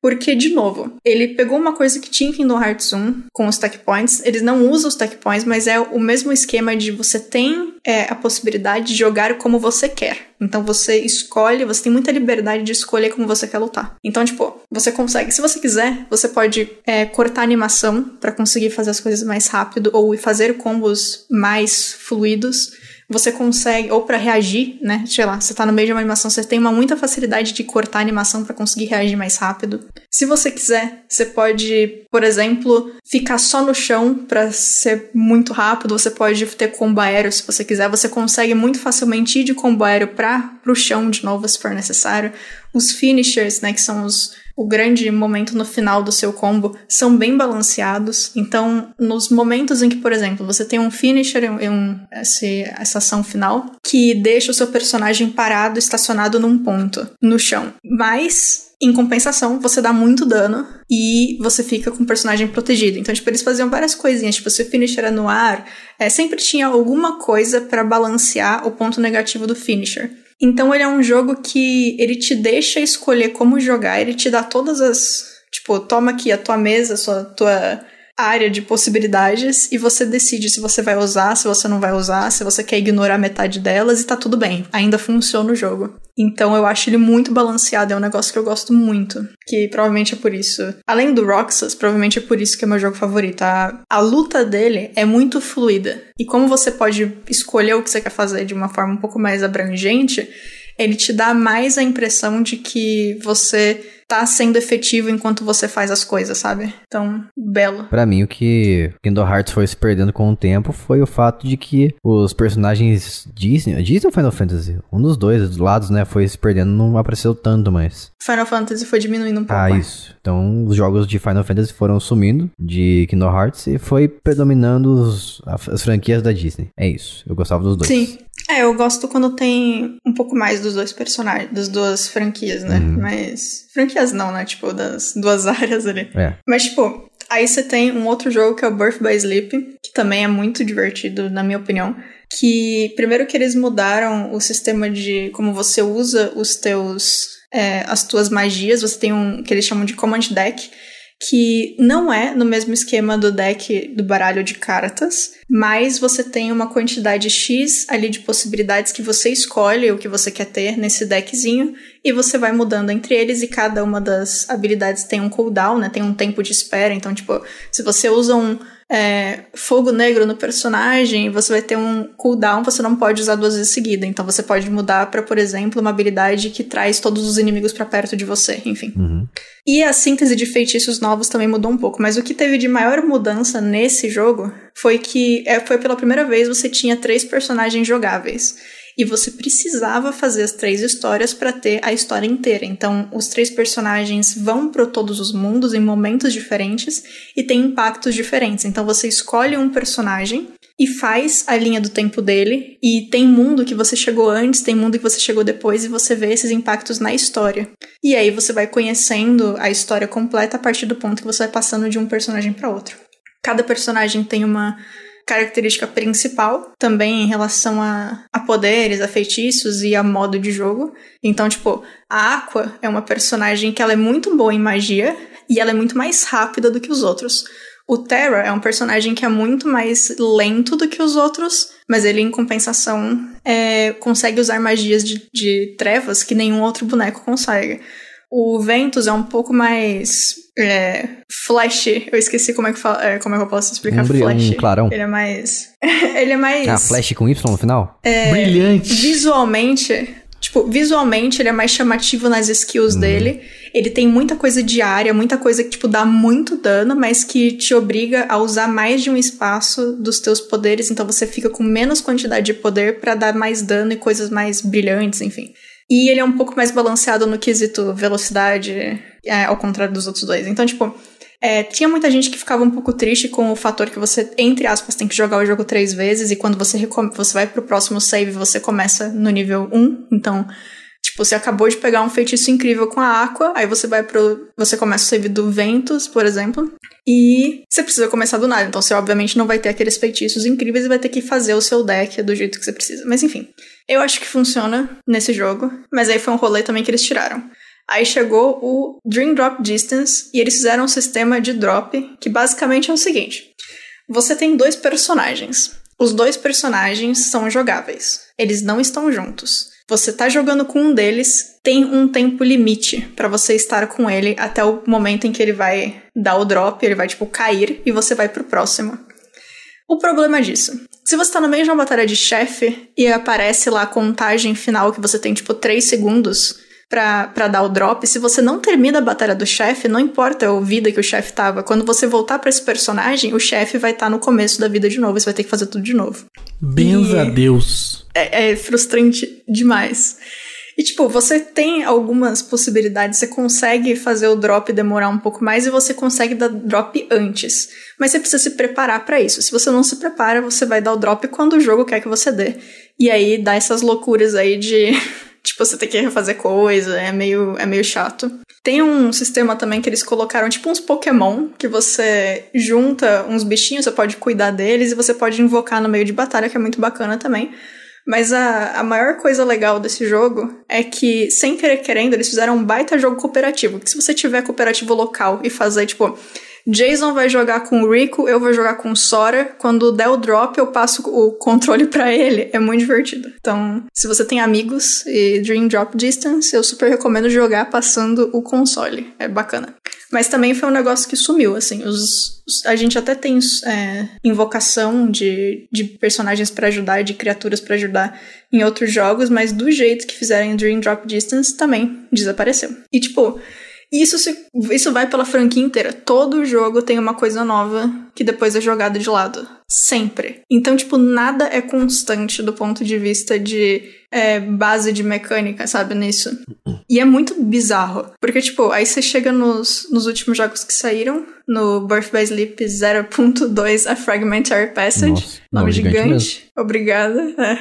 Porque, de novo, ele pegou uma coisa que tinha em Kingdom Hearts um com os tech points. Eles não usam os tech points, mas é o mesmo esquema de você tem é, a possibilidade de jogar como você quer. Então você escolhe, você tem muita liberdade de escolher como você quer lutar. Então, tipo, você consegue, se você quiser, você pode é, cortar a animação pra conseguir fazer as coisas mais rápido ou fazer combos mais fluidos. Você consegue, ou pra reagir, né, sei lá, você tá no meio de uma animação, você tem uma muita facilidade de cortar a animação pra conseguir reagir mais rápido. Se você quiser, você pode, por exemplo, ficar só no chão pra ser muito rápido, você pode ter combo aéreo se você quiser, você consegue muito facilmente ir de combo aéreo pra, pro chão de novo se for necessário. Os finishers, né, que são os... o grande momento no final do seu combo, são bem balanceados. Então, nos momentos em que, por exemplo, você tem um finisher e um, esse, essa ação final, que deixa o seu personagem parado, estacionado num ponto, no chão. Mas, em compensação, você dá muito dano e você fica com o personagem protegido. Então, tipo, eles faziam várias coisinhas. Tipo, se o finisher era no ar, é, sempre tinha alguma coisa pra balancear o ponto negativo do finisher. Então ele é um jogo que ele te deixa escolher como jogar, ele te dá todas as... Tipo, toma aqui a tua mesa, a sua, tua área de possibilidades e você decide se você vai usar, se você não vai usar, se você quer ignorar metade delas e tá tudo bem. Ainda funciona o jogo. Então eu acho ele muito balanceado, é um negócio que eu gosto muito. Que provavelmente é por isso. Além do Roxas, provavelmente é por isso que é meu jogo favorito. A, a luta dele é muito fluida. E como você pode escolher o que você quer fazer de uma forma um pouco mais abrangente, ele te dá mais a impressão de que você tá sendo efetivo enquanto você faz as coisas, sabe? Então, belo. Pra mim, o que Kingdom Hearts foi se perdendo com o tempo foi o fato de que os personagens Disney, Disney ou Final Fantasy? Um dos dois dos lados, né, foi se perdendo, não apareceu tanto mais. Final Fantasy foi diminuindo um pouco. Ah, né? isso. Então, os jogos de Final Fantasy foram sumindo de Kingdom Hearts e foi predominando os, as franquias da Disney. É isso. Eu gostava dos dois. Sim. É, eu gosto quando tem um pouco mais dos dois personagens, das duas franquias, né? Uhum. Mas... franquias não, né? Tipo, das duas áreas ali. É. Mas, tipo, aí você tem um outro jogo que é o Birth by Sleep, que também é muito divertido, na minha opinião. Que, primeiro que eles mudaram o sistema de como você usa os teus... É, as tuas magias. Você tem um que eles chamam de Command Deck, que não é no mesmo esquema do deck do baralho de cartas, mas você tem uma quantidade X ali de possibilidades que você escolhe o que você quer ter nesse deckzinho, e você vai mudando entre eles, e cada uma das habilidades tem um cooldown, né? Tem um tempo de espera. Então, tipo, se você usa um é, fogo negro no personagem, você vai ter um cooldown, você não pode usar duas vezes seguida. Então você pode mudar pra, por exemplo, uma habilidade que traz todos os inimigos pra perto de você, enfim. Uhum. E a síntese de feitiços novos também mudou um pouco, mas o que teve de maior mudança nesse jogo foi que é, foi pela primeira vez você tinha três personagens jogáveis. E você precisava fazer as três histórias para ter a história inteira. Então, os três personagens vão para todos os mundos em momentos diferentes e têm impactos diferentes. Então, você escolhe um personagem e faz a linha do tempo dele. E tem mundo que você chegou antes, tem mundo que você chegou depois, e você vê esses impactos na história. E aí você vai conhecendo a história completa a partir do ponto que você vai passando de um personagem para outro. Cada personagem tem uma característica principal, também em relação a, a poderes, a feitiços e a modo de jogo. Então, tipo, a Aqua é uma personagem que ela é muito boa em magia e ela é muito mais rápida do que os outros. O Terra é um personagem que é muito mais lento do que os outros, mas ele, em compensação, é, consegue usar magias de, de trevas que nenhum outro boneco consegue. O Ventus é um pouco mais é, flash. Eu esqueci como é que, fala, é, como é que eu posso explicar um bri- flash. Um clarão. Ele é mais... ele é mais... Ah, flash com Y no final? É, brilhante. Visualmente... Tipo, visualmente ele é mais chamativo nas skills uhum. dele. Ele tem muita coisa de área, muita coisa que, tipo, dá muito dano, mas que te obriga a usar mais de um espaço dos teus poderes. Então você fica com menos quantidade de poder pra dar mais dano e coisas mais brilhantes, enfim. E ele é um pouco mais balanceado no quesito velocidade, é, ao contrário dos outros dois. Então, tipo, é, tinha muita gente que ficava um pouco triste com o fator que você, entre aspas, tem que jogar o jogo três vezes, e quando você, recom- você vai pro próximo save, você começa no nível um. Então, tipo, você acabou de pegar um feitiço incrível com a Aqua, aí você vai pro... Você começa o save do Ventus, por exemplo, e você precisa começar do nada. Então, você obviamente não vai ter aqueles feitiços incríveis e vai ter que fazer o seu deck do jeito que você precisa. Mas, enfim, eu acho que funciona nesse jogo, mas aí foi um rolê também que eles tiraram. Aí chegou o Dream Drop Distance e eles fizeram um sistema de drop que basicamente é o seguinte. Você tem dois personagens. Os dois personagens são jogáveis. Eles não estão juntos. Você tá jogando com um deles, tem um tempo limite pra você estar com ele até o momento em que ele vai dar o drop, ele vai, tipo, cair e você vai pro próximo. O problema disso, se você tá no meio de uma batalha de chefe e aparece lá a contagem final que você tem, tipo, três segundos pra, pra dar o drop, se você não termina a batalha do chefe, não importa a vida que o chefe tava, quando você voltar pra esse personagem, o chefe vai estar tá no começo da vida de novo, você vai ter que fazer tudo de novo. Benza a Deus. É, é frustrante demais. E, tipo, você tem algumas possibilidades, você consegue fazer o drop demorar um pouco mais e você consegue dar drop antes. Mas você precisa se preparar pra isso. Se você não se prepara, você vai dar o drop quando o jogo quer que você dê. E aí dá essas loucuras aí de... tipo, você tem que refazer coisa, é meio, é meio chato. Tem um sistema também que eles colocaram, tipo uns Pokémon, que você junta uns bichinhos, você pode cuidar deles e você pode invocar no meio de batalha, que é muito bacana também. Mas a, a maior coisa legal desse jogo é que, sem querer querendo, eles fizeram um baita jogo cooperativo. Que se você tiver cooperativo local e fazer, tipo... Jason vai jogar com o Rico, eu vou jogar com o Sora. Quando der o drop, eu passo o controle pra ele. É muito divertido. Então, se você tem amigos e Dream Drop Distance, eu super recomendo jogar passando o console. É bacana. Mas também foi um negócio que sumiu, assim. Os, os, a gente até tem é, invocação de, de personagens pra ajudar, de criaturas pra ajudar em outros jogos, mas do jeito que fizeram em Dream Drop Distance, também desapareceu. E, tipo... Isso, se, isso vai pela franquia inteira. Todo jogo tem uma coisa nova que depois é jogada de lado. Sempre. Então, tipo, nada é constante do ponto de vista de é, base de mecânica, sabe, nisso. E é muito bizarro. Porque, tipo, aí você chega nos, nos últimos jogos que saíram, no Birth by Sleep zero ponto dois, A Fragmentary Passage. Nossa, nome não, gigante. gigante. Obrigada. É.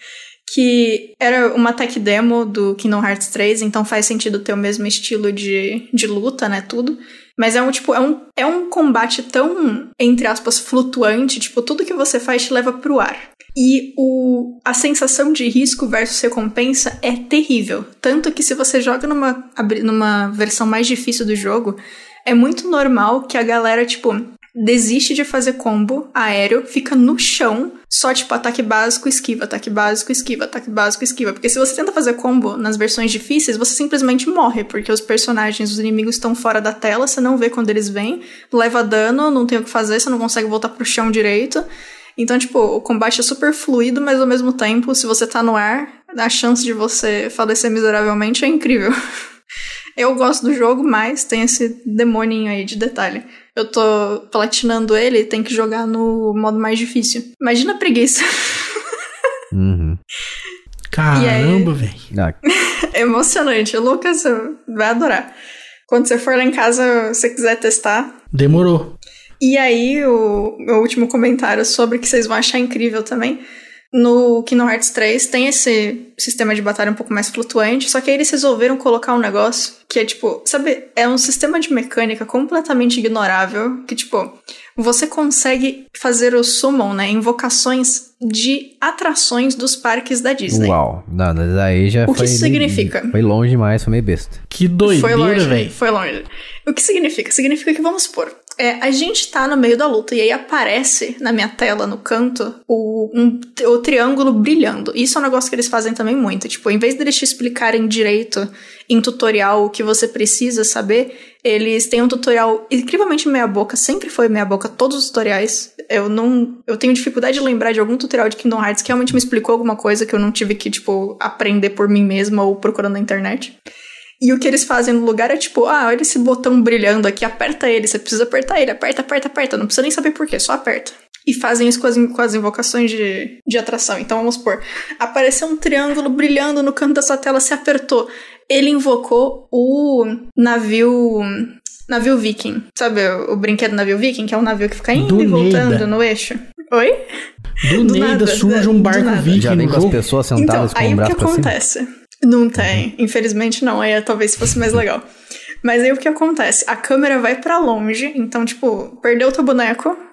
Que era uma tech demo do Kingdom Hearts três, então faz sentido ter o mesmo estilo de, de luta, né, tudo. Mas é um, tipo, é um, é um combate tão, entre aspas, flutuante, tipo, tudo que você faz te leva pro ar. E o, a sensação de risco versus recompensa é terrível. Tanto que se você joga numa, numa versão mais difícil do jogo, é muito normal que a galera, tipo... desiste de fazer combo aéreo, fica no chão, só tipo ataque básico, esquiva, ataque básico, esquiva, ataque básico, esquiva. Porque se você tenta fazer combo nas versões difíceis, você simplesmente morre, porque os personagens, os inimigos estão fora da tela, você não vê quando eles vêm, leva dano, não tem o que fazer, você não consegue voltar pro chão direito. Então, tipo, o combate é super fluido, mas ao mesmo tempo, se você tá no ar, a chance de você falecer miseravelmente é incrível. Eu gosto do jogo, mas tem esse demoninho aí de detalhe. Eu tô platinando ele e tem que jogar no modo mais difícil. Imagina a preguiça. Uhum. Caramba, velho. É emocionante. O Lucas vai adorar. Quando você for lá em casa, se você quiser testar. Demorou. E aí, o meu último comentário sobre que vocês vão achar incrível também. No Kingdom Hearts três tem esse sistema de batalha um pouco mais flutuante, só que aí eles resolveram colocar um negócio que é tipo, sabe, é um sistema de mecânica completamente ignorável, que tipo, você consegue fazer o summon, né, invocações de atrações dos parques da Disney. Uau, não, daí já o foi... O que isso significa? Foi longe demais, foi meio besta. Que doideira, velho. Foi longe. O que significa? Significa que, vamos supor, é, a gente tá no meio da luta e aí aparece na minha tela, no canto, o, um, o triângulo brilhando. Isso é um negócio que eles fazem também muito. Tipo, em vez deles te explicarem direito em tutorial o que você precisa saber, eles têm um tutorial incrivelmente meia boca, sempre foi meia boca, todos os tutoriais. Eu não... Eu tenho dificuldade de lembrar de algum tutorial de Kingdom Hearts que realmente me explicou alguma coisa que eu não tive que, tipo, aprender por mim mesma ou procurando na internet. E o que eles fazem no lugar é tipo, ah, olha esse botão brilhando aqui, aperta ele, você precisa apertar ele, aperta, aperta, aperta, não precisa nem saber por quê, só aperta. E fazem isso com as, com as invocações de, de atração. Então vamos supor, apareceu um triângulo brilhando no canto da sua tela, você apertou. Ele invocou o navio... Navio Viking. Sabe o, o brinquedo navio Viking, que é um navio que fica indo Do e voltando Neida. no eixo? Oi? Do, do Neida nada, surge um barco Viking Já vem no com jogo. as pessoas sentadas então, com o braço aí o que pra acontece? cima? Não tem, infelizmente não, aí talvez fosse mais legal. Mas aí o que acontece? A câmera vai pra longe, então, tipo, perdeu teu boneco,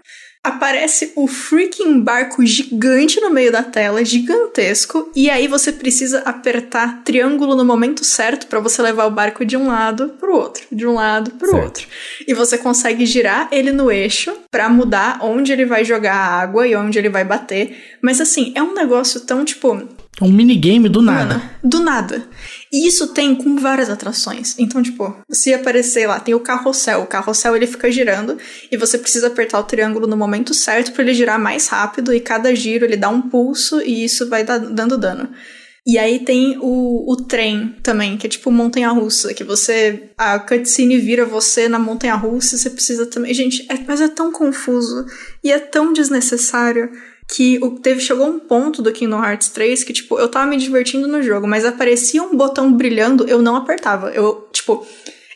aparece o freaking barco gigante no meio da tela, gigantesco, e aí você precisa apertar triângulo no momento certo pra você levar o barco de um lado pro outro, de um lado pro certo. outro. E você consegue girar ele no eixo pra mudar onde ele vai jogar a água e onde ele vai bater. Mas assim, é um negócio tão, tipo... Um minigame do nada. Mano, do nada. E isso tem com várias atrações. Então, tipo, se aparecer lá, tem o carrossel. O carrossel, ele fica girando e você precisa apertar o triângulo no momento certo pra ele girar mais rápido. E cada giro, ele dá um pulso e isso vai dar, dando dano. E aí tem o, o trem também, que é tipo montanha-russa. Que você... A cutscene vira você na montanha-russa e você precisa também... Gente, é, mas é tão confuso. E é tão desnecessário... Que o, teve, chegou um ponto do Kingdom Hearts três que, tipo, eu tava me divertindo no jogo, mas aparecia um botão brilhando, eu não apertava. Eu, tipo,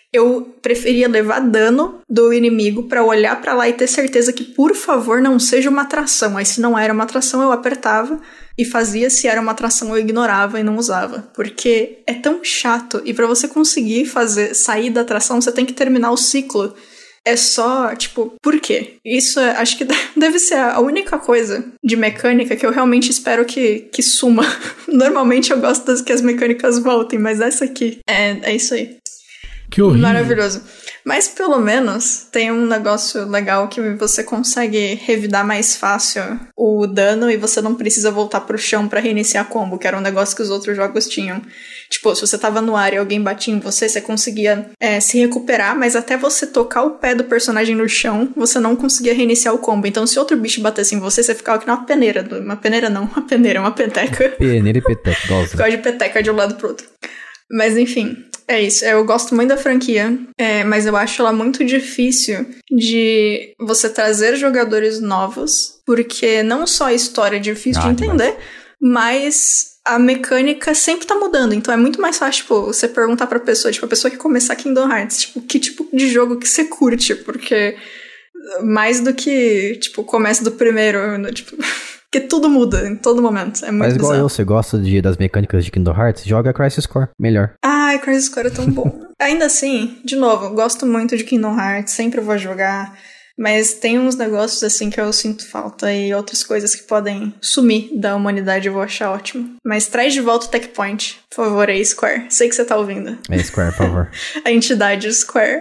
eu preferia levar dano do inimigo pra olhar pra lá e ter certeza que, por favor, não seja uma atração. Aí, se não era uma atração, eu apertava e fazia. Se era uma atração, eu ignorava e não usava. Porque é tão chato. E pra você conseguir fazer sair da atração, você tem que terminar o ciclo. É só, tipo, por quê? Isso é, acho que deve ser a única coisa de mecânica que eu realmente espero que, que suma. Normalmente eu gosto das que as mecânicas voltem, mas essa aqui é, é isso aí. Que horrível. Maravilhoso. Mas pelo menos tem um negócio legal que você consegue revidar mais fácil o dano e você não precisa voltar pro chão pra reiniciar a combo, que era um negócio que os outros jogos tinham. Tipo, se você tava no ar e alguém batia em você, você conseguia é, se recuperar, mas até você tocar o pé do personagem no chão, você não conseguia reiniciar o combo. Então, se outro bicho batesse em você, você ficava que nem uma peneira. Uma peneira não, uma peneira, uma peteca. Peneira e peteca, gosto. Ficava de peteca de um lado pro outro. Mas, enfim, é isso. Eu gosto muito da franquia, é, mas eu acho ela muito difícil de você trazer jogadores novos, porque não só a história é difícil ah, de entender, mas... a mecânica sempre tá mudando, então é muito mais fácil, tipo, você perguntar pra pessoa, tipo, a pessoa que começar Kingdom Hearts, tipo, que tipo de jogo que você curte, porque mais do que, tipo, o começo do primeiro, tipo, porque tudo muda em todo momento, é muito Mas igual bizarro. eu, você gosta de, das mecânicas de Kingdom Hearts, joga Crisis Core, melhor. Ai, Crisis Core é tão bom. Ainda assim, de novo, eu gosto muito de Kingdom Hearts, sempre vou jogar... Mas tem uns negócios assim que eu sinto falta e outras coisas que podem sumir da humanidade, eu vou achar ótimo. Mas traz de volta o Tech Point, por favor, aí, Square. Sei que você tá ouvindo. É, Square, por favor. A entidade Square.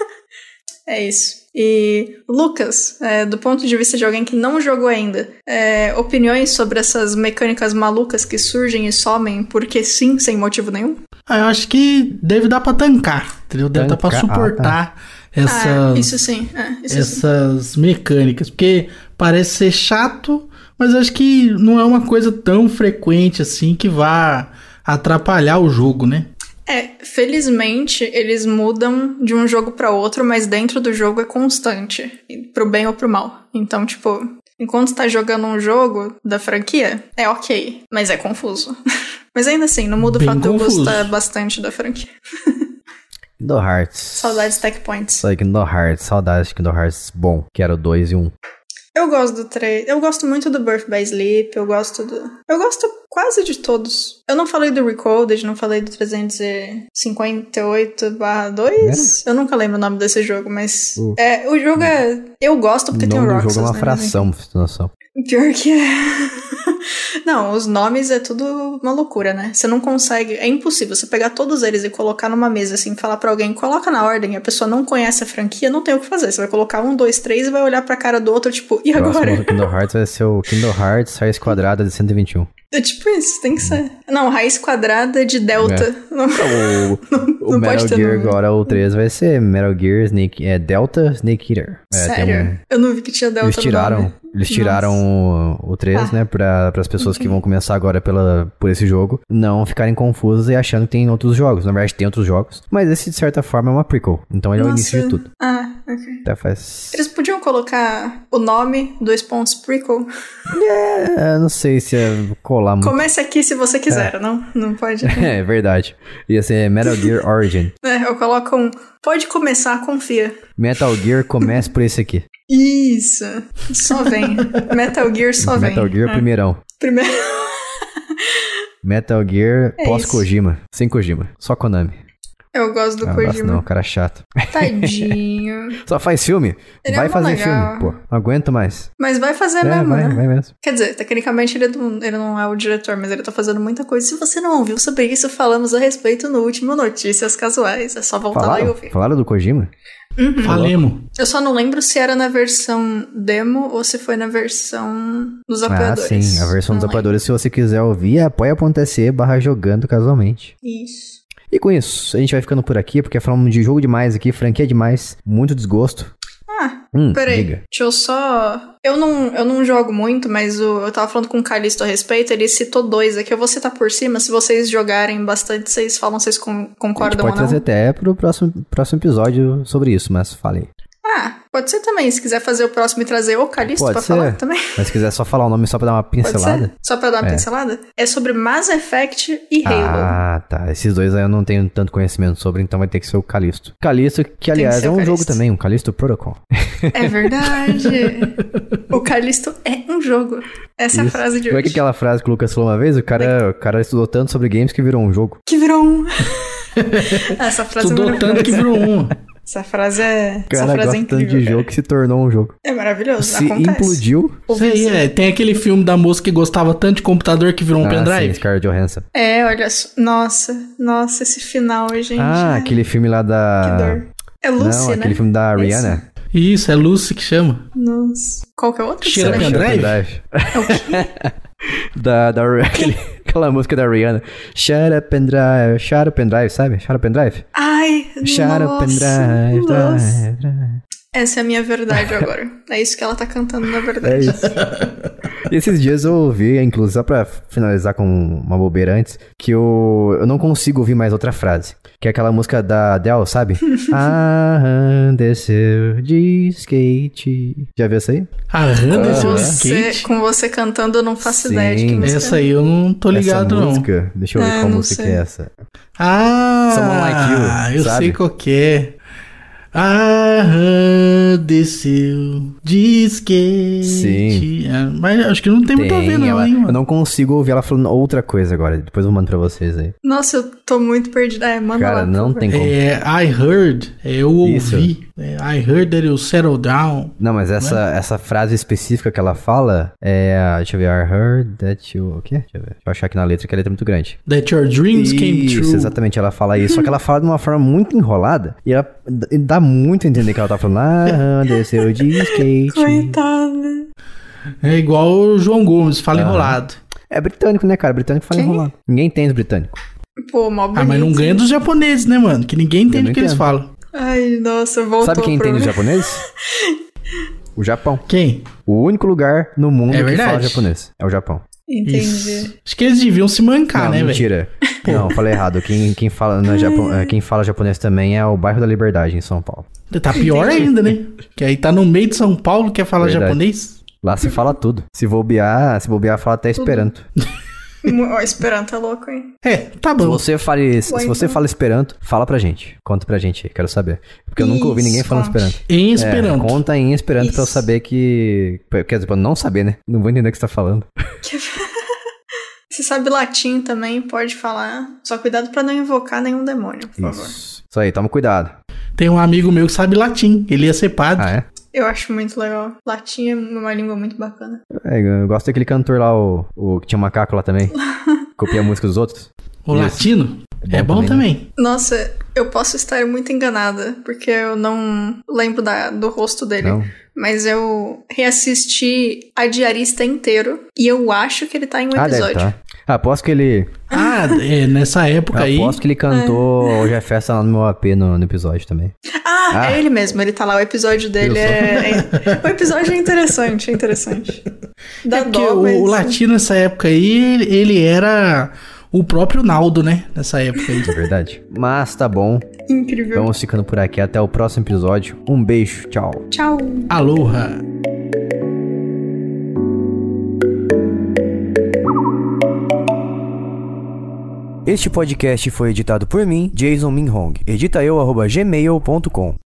É isso. E, Lucas, é, do ponto de vista de alguém que não jogou ainda, é, opiniões sobre essas mecânicas malucas que surgem e somem porque sim, sem motivo nenhum? Ah, eu acho que deve dar pra tancar, entendeu? Deve dar pra suportar... Ah, tá. Essas, ah, isso sim. É, isso essas sim. mecânicas, porque parece ser chato, mas acho que não é uma coisa tão frequente assim que vá atrapalhar o jogo, né? É, felizmente eles mudam de um jogo pra outro, mas dentro do jogo é constante, pro bem ou pro mal. Então, tipo, enquanto tá jogando um jogo da franquia, é ok, mas é confuso. Mas ainda assim, não muda o fato de eu gostar bastante da franquia. Kingdom Hearts. Saudades Tech Points. Só Kingdom Hearts, saudades de Kingdom Hearts bom, que era o dois e um. Eu gosto do três. Eu gosto muito do Birth by Sleep, eu gosto do... Eu gosto quase de todos. Eu não falei do Recoded, não falei do trezentos e cinquenta e oito barra dois. É? Eu nunca lembro o nome desse jogo, mas... Uh. É, o jogo é... Eu gosto porque o tem o Roxas, O jogo é uma né? fração, pra você ter noção. Pior que é... Não, os nomes é tudo uma loucura, né? Você não consegue... É impossível você pegar todos eles e colocar numa mesa, assim, falar pra alguém, coloca na ordem, a pessoa não conhece a franquia, não tem o que fazer. Você vai colocar um, dois, três e vai olhar pra cara do outro, tipo, e agora? O próximo Kingdom Hearts vai ser o Kingdom Hearts Raiz Quadrada de cento e vinte e um. É tipo isso, tem que ser. Não, raiz quadrada de delta. É. Não, o não, o não Metal pode ter Gear nome. agora, o três vai ser Metal Gear Snake, é, Delta Snake Eater. É, Sério? Um... Eu não vi que tinha delta Eles tiraram, eles tiraram o, o três, ah. né, pra, pras pessoas uhum. que vão começar agora pela, por esse jogo não ficarem confusas e achando que tem outros jogos. Na verdade, tem outros jogos, mas esse, de certa forma, é uma prequel. Então ele Nossa. é o início de tudo. Ah, ok. Até faz... Eles podiam colocar o nome, dois pontos, prequel? É, não sei se é colar muito. Comece aqui se você quiser, é. não? Não pode. É, verdade. Ia ser Metal Gear Origin. É, eu coloco um, pode começar, confia. Metal Gear começa por esse aqui. Isso, só vem. Metal Gear só vem. Metal Gear é. primeirão. Primeiro. Metal Gear é pós-Kojima. Sem Kojima. Só Konami. Eu gosto do Não, Kojima. gosto não, cara chato. Tadinho. Só faz filme? Ele vai é mó fazer legal. filme, pô. Não aguento mais. Mas vai fazer É, mesmo, vai, né? vai mesmo. Quer dizer, tecnicamente ele não, ele não é o diretor, mas ele tá fazendo muita coisa. Se você não ouviu sobre isso, falamos a respeito no último Notícias Casuais. É só voltar lá e Falaram? ouvir. Falaram do Kojima? Uhum. Falemos. Eu só não lembro se era na versão demo ou se foi na versão dos Ah, apoiadores. sim. A versão Não dos apoiadores, se você quiser ouvir, é apoia.se barra jogando casualmente. lembro. Isso. E com isso, a gente vai ficando por aqui, porque falamos de jogo demais aqui, franquia demais, muito desgosto. Ah, Hum, peraí. diga. Deixa eu só... Eu não, eu não jogo muito, mas o, eu tava falando com o Calixto a respeito, ele citou dois aqui. Eu vou citar por cima, se vocês jogarem bastante, vocês falam se vocês con- A gente concordam pode ou não. trazer até pro próximo, próximo episódio sobre isso, mas falei. Ah, pode ser também. Se quiser fazer o próximo e trazer o Calixto Pode pra ser. falar também. Mas se quiser só falar o nome só pra dar uma Pode pincelada. ser? Só pra dar uma É. pincelada? É sobre Mass Effect e Halo. Ah, tá. Esses dois aí eu não tenho tanto conhecimento sobre, então vai ter que ser o Calixto. Calixto, que que aliás ser é o um jogo Calixto. também, um Calixto Protocol. É verdade. O Calixto é um jogo. Essa é a Isso. frase de Como é que hoje. aquela frase que o Lucas falou uma vez? O cara, o cara estudou tanto sobre games que virou um jogo. Que virou um. Essa frase é Estudou maravilhosa. tanto que virou um. Essa frase é, O essa cara frase é gosta tanto incrível. de cara. jogo que se tornou um jogo. É maravilhoso. Se Acontece. implodiu. Isso aí, é. Tem aquele filme da moça que gostava tanto de computador que virou um Ah, sim, pendrive. Scarlett Johansson. É, olha só. Nossa, nossa, esse final, gente. Ah, Ai, aquele filme lá Que da... dor. É Lucy, Não, né? aquele filme da Esse. Rihanna. Isso, é Lucy que chama. Nossa. Qual que é outro? que Cheira você lembra? pendrive? É o quê? da, da, aquele- aquela música da Rihanna. Shut up and drive. Shut up and drive, sabe? Shut up and drive. Ai, Shut up and nossa, drive, nossa. drive, drive. Essa é a minha verdade agora. É isso que ela tá cantando, na É verdade. isso. E esses dias eu ouvi, inclusive, só pra finalizar com uma bobeira antes, que eu, eu não consigo ouvir mais outra frase. Que é aquela música da Adele, sabe? Ah, desceu de skate. Já viu essa aí? A Han desceu de Você, skate. com você cantando, eu não faço Sim. ideia de que música Essa aí eu não tô ligado, essa não. música, deixa eu ver Ah, qual não música sei. que é essa. Ah, Someone Like You, eu sabe? sei qual que é. A Han desceu de skate. Sim. Ah, mas acho que não tem, muito a ver, Tem, não, ela, hein, eu mano. não consigo ouvir ela falando outra coisa agora. Depois eu mando pra vocês aí. Nossa, eu tô muito perdida. É, manda Cara, lá, por não favor. tem como. É, I heard, é, eu Isso. ouvi. É, I heard that you settle down. Não, mas essa, essa frase específica que ela fala é. a- Deixa eu ver. I heard that you. O quê? Deixa eu ver. Deixa eu achar aqui na letra, que a letra é muito grande. That your dreams came Isso, true. exatamente, ela fala isso. Só que ela fala de uma forma muito enrolada. E ela d- dá muito a entender que ela tá falando. Ah, desceu de skate. Coitada. É igual o João Gomes, fala Aham. enrolado. É britânico, né, cara? Britânico fala Quem? enrolado. Ninguém entende britânico. Pô, mó bonito. Ah, mas não ganha dos japoneses, né, mano? Que ninguém entende não o que eles entendo. falam. Ai, nossa, voltou Sabe quem pro... entende os japoneses? O Japão. Quem? O único lugar no mundo É que verdade. fala japonês. É o Japão. Entendi. Isso. Acho que eles deviam se mancar, não, né, velho? mentira. Não, falei errado. Quem, quem, fala, no Japão, eh, quem fala japonês também é o bairro da Liberdade, em São Paulo. Tá pior Entendi. ainda, né? Que aí tá no meio de São Paulo, quer falar Verdade. japonês. Lá se fala tudo. Se bobear, se bobear, fala até Esperanto. Mu- Ó, Esperanto é louco, hein? É, tá Se bom. você, fale, se Ou você então- fala Esperanto, fala pra gente. Conta pra gente aí, quero saber. Porque eu nunca ouvi ninguém Isso, falando conte. Esperanto. Em É, Esperanto. conta em Esperanto pra eu Isso. saber que... Quer dizer, pra eu não saber, né? Não vou entender o que você tá falando. Se sabe latim também, pode falar. Só cuidado pra não invocar nenhum demônio, por favor. Isso. Isso aí, toma cuidado. Tem um amigo meu que sabe latim. Ele ia ser padre. Ah, é? Eu acho muito legal. Latim é uma língua muito bacana. É, eu gosto daquele cantor lá, o, o que tinha um macaco lá também. Copia a música dos outros. O Isso. latino é bom, também, também. Nossa, eu posso estar muito enganada, porque eu não lembro da, do rosto dele. Não? Mas eu reassisti A Diarista inteiro e eu acho que ele tá em um Ah, deve episódio. tá. Ah, aposto que ele... Ah, é, nessa época aí. Aposto que ele cantou Hoje é Festa lá no meu A P no, no episódio também. Ah, Ah. é ele mesmo, ele tá lá, o episódio dele Eu sou. é, é- O episódio é interessante, é interessante. Dá É porque dó, o, mas... o latino nessa época aí, ele, ele era o próprio Naldo, né? Nessa época aí. É verdade. Mas tá bom. Incrível. Vamos ficando por aqui. Até o próximo episódio. Um beijo. Tchau. Tchau. Aloha. Este podcast foi editado por mim, Jason Minhong. Edita eu, arroba gmail ponto com.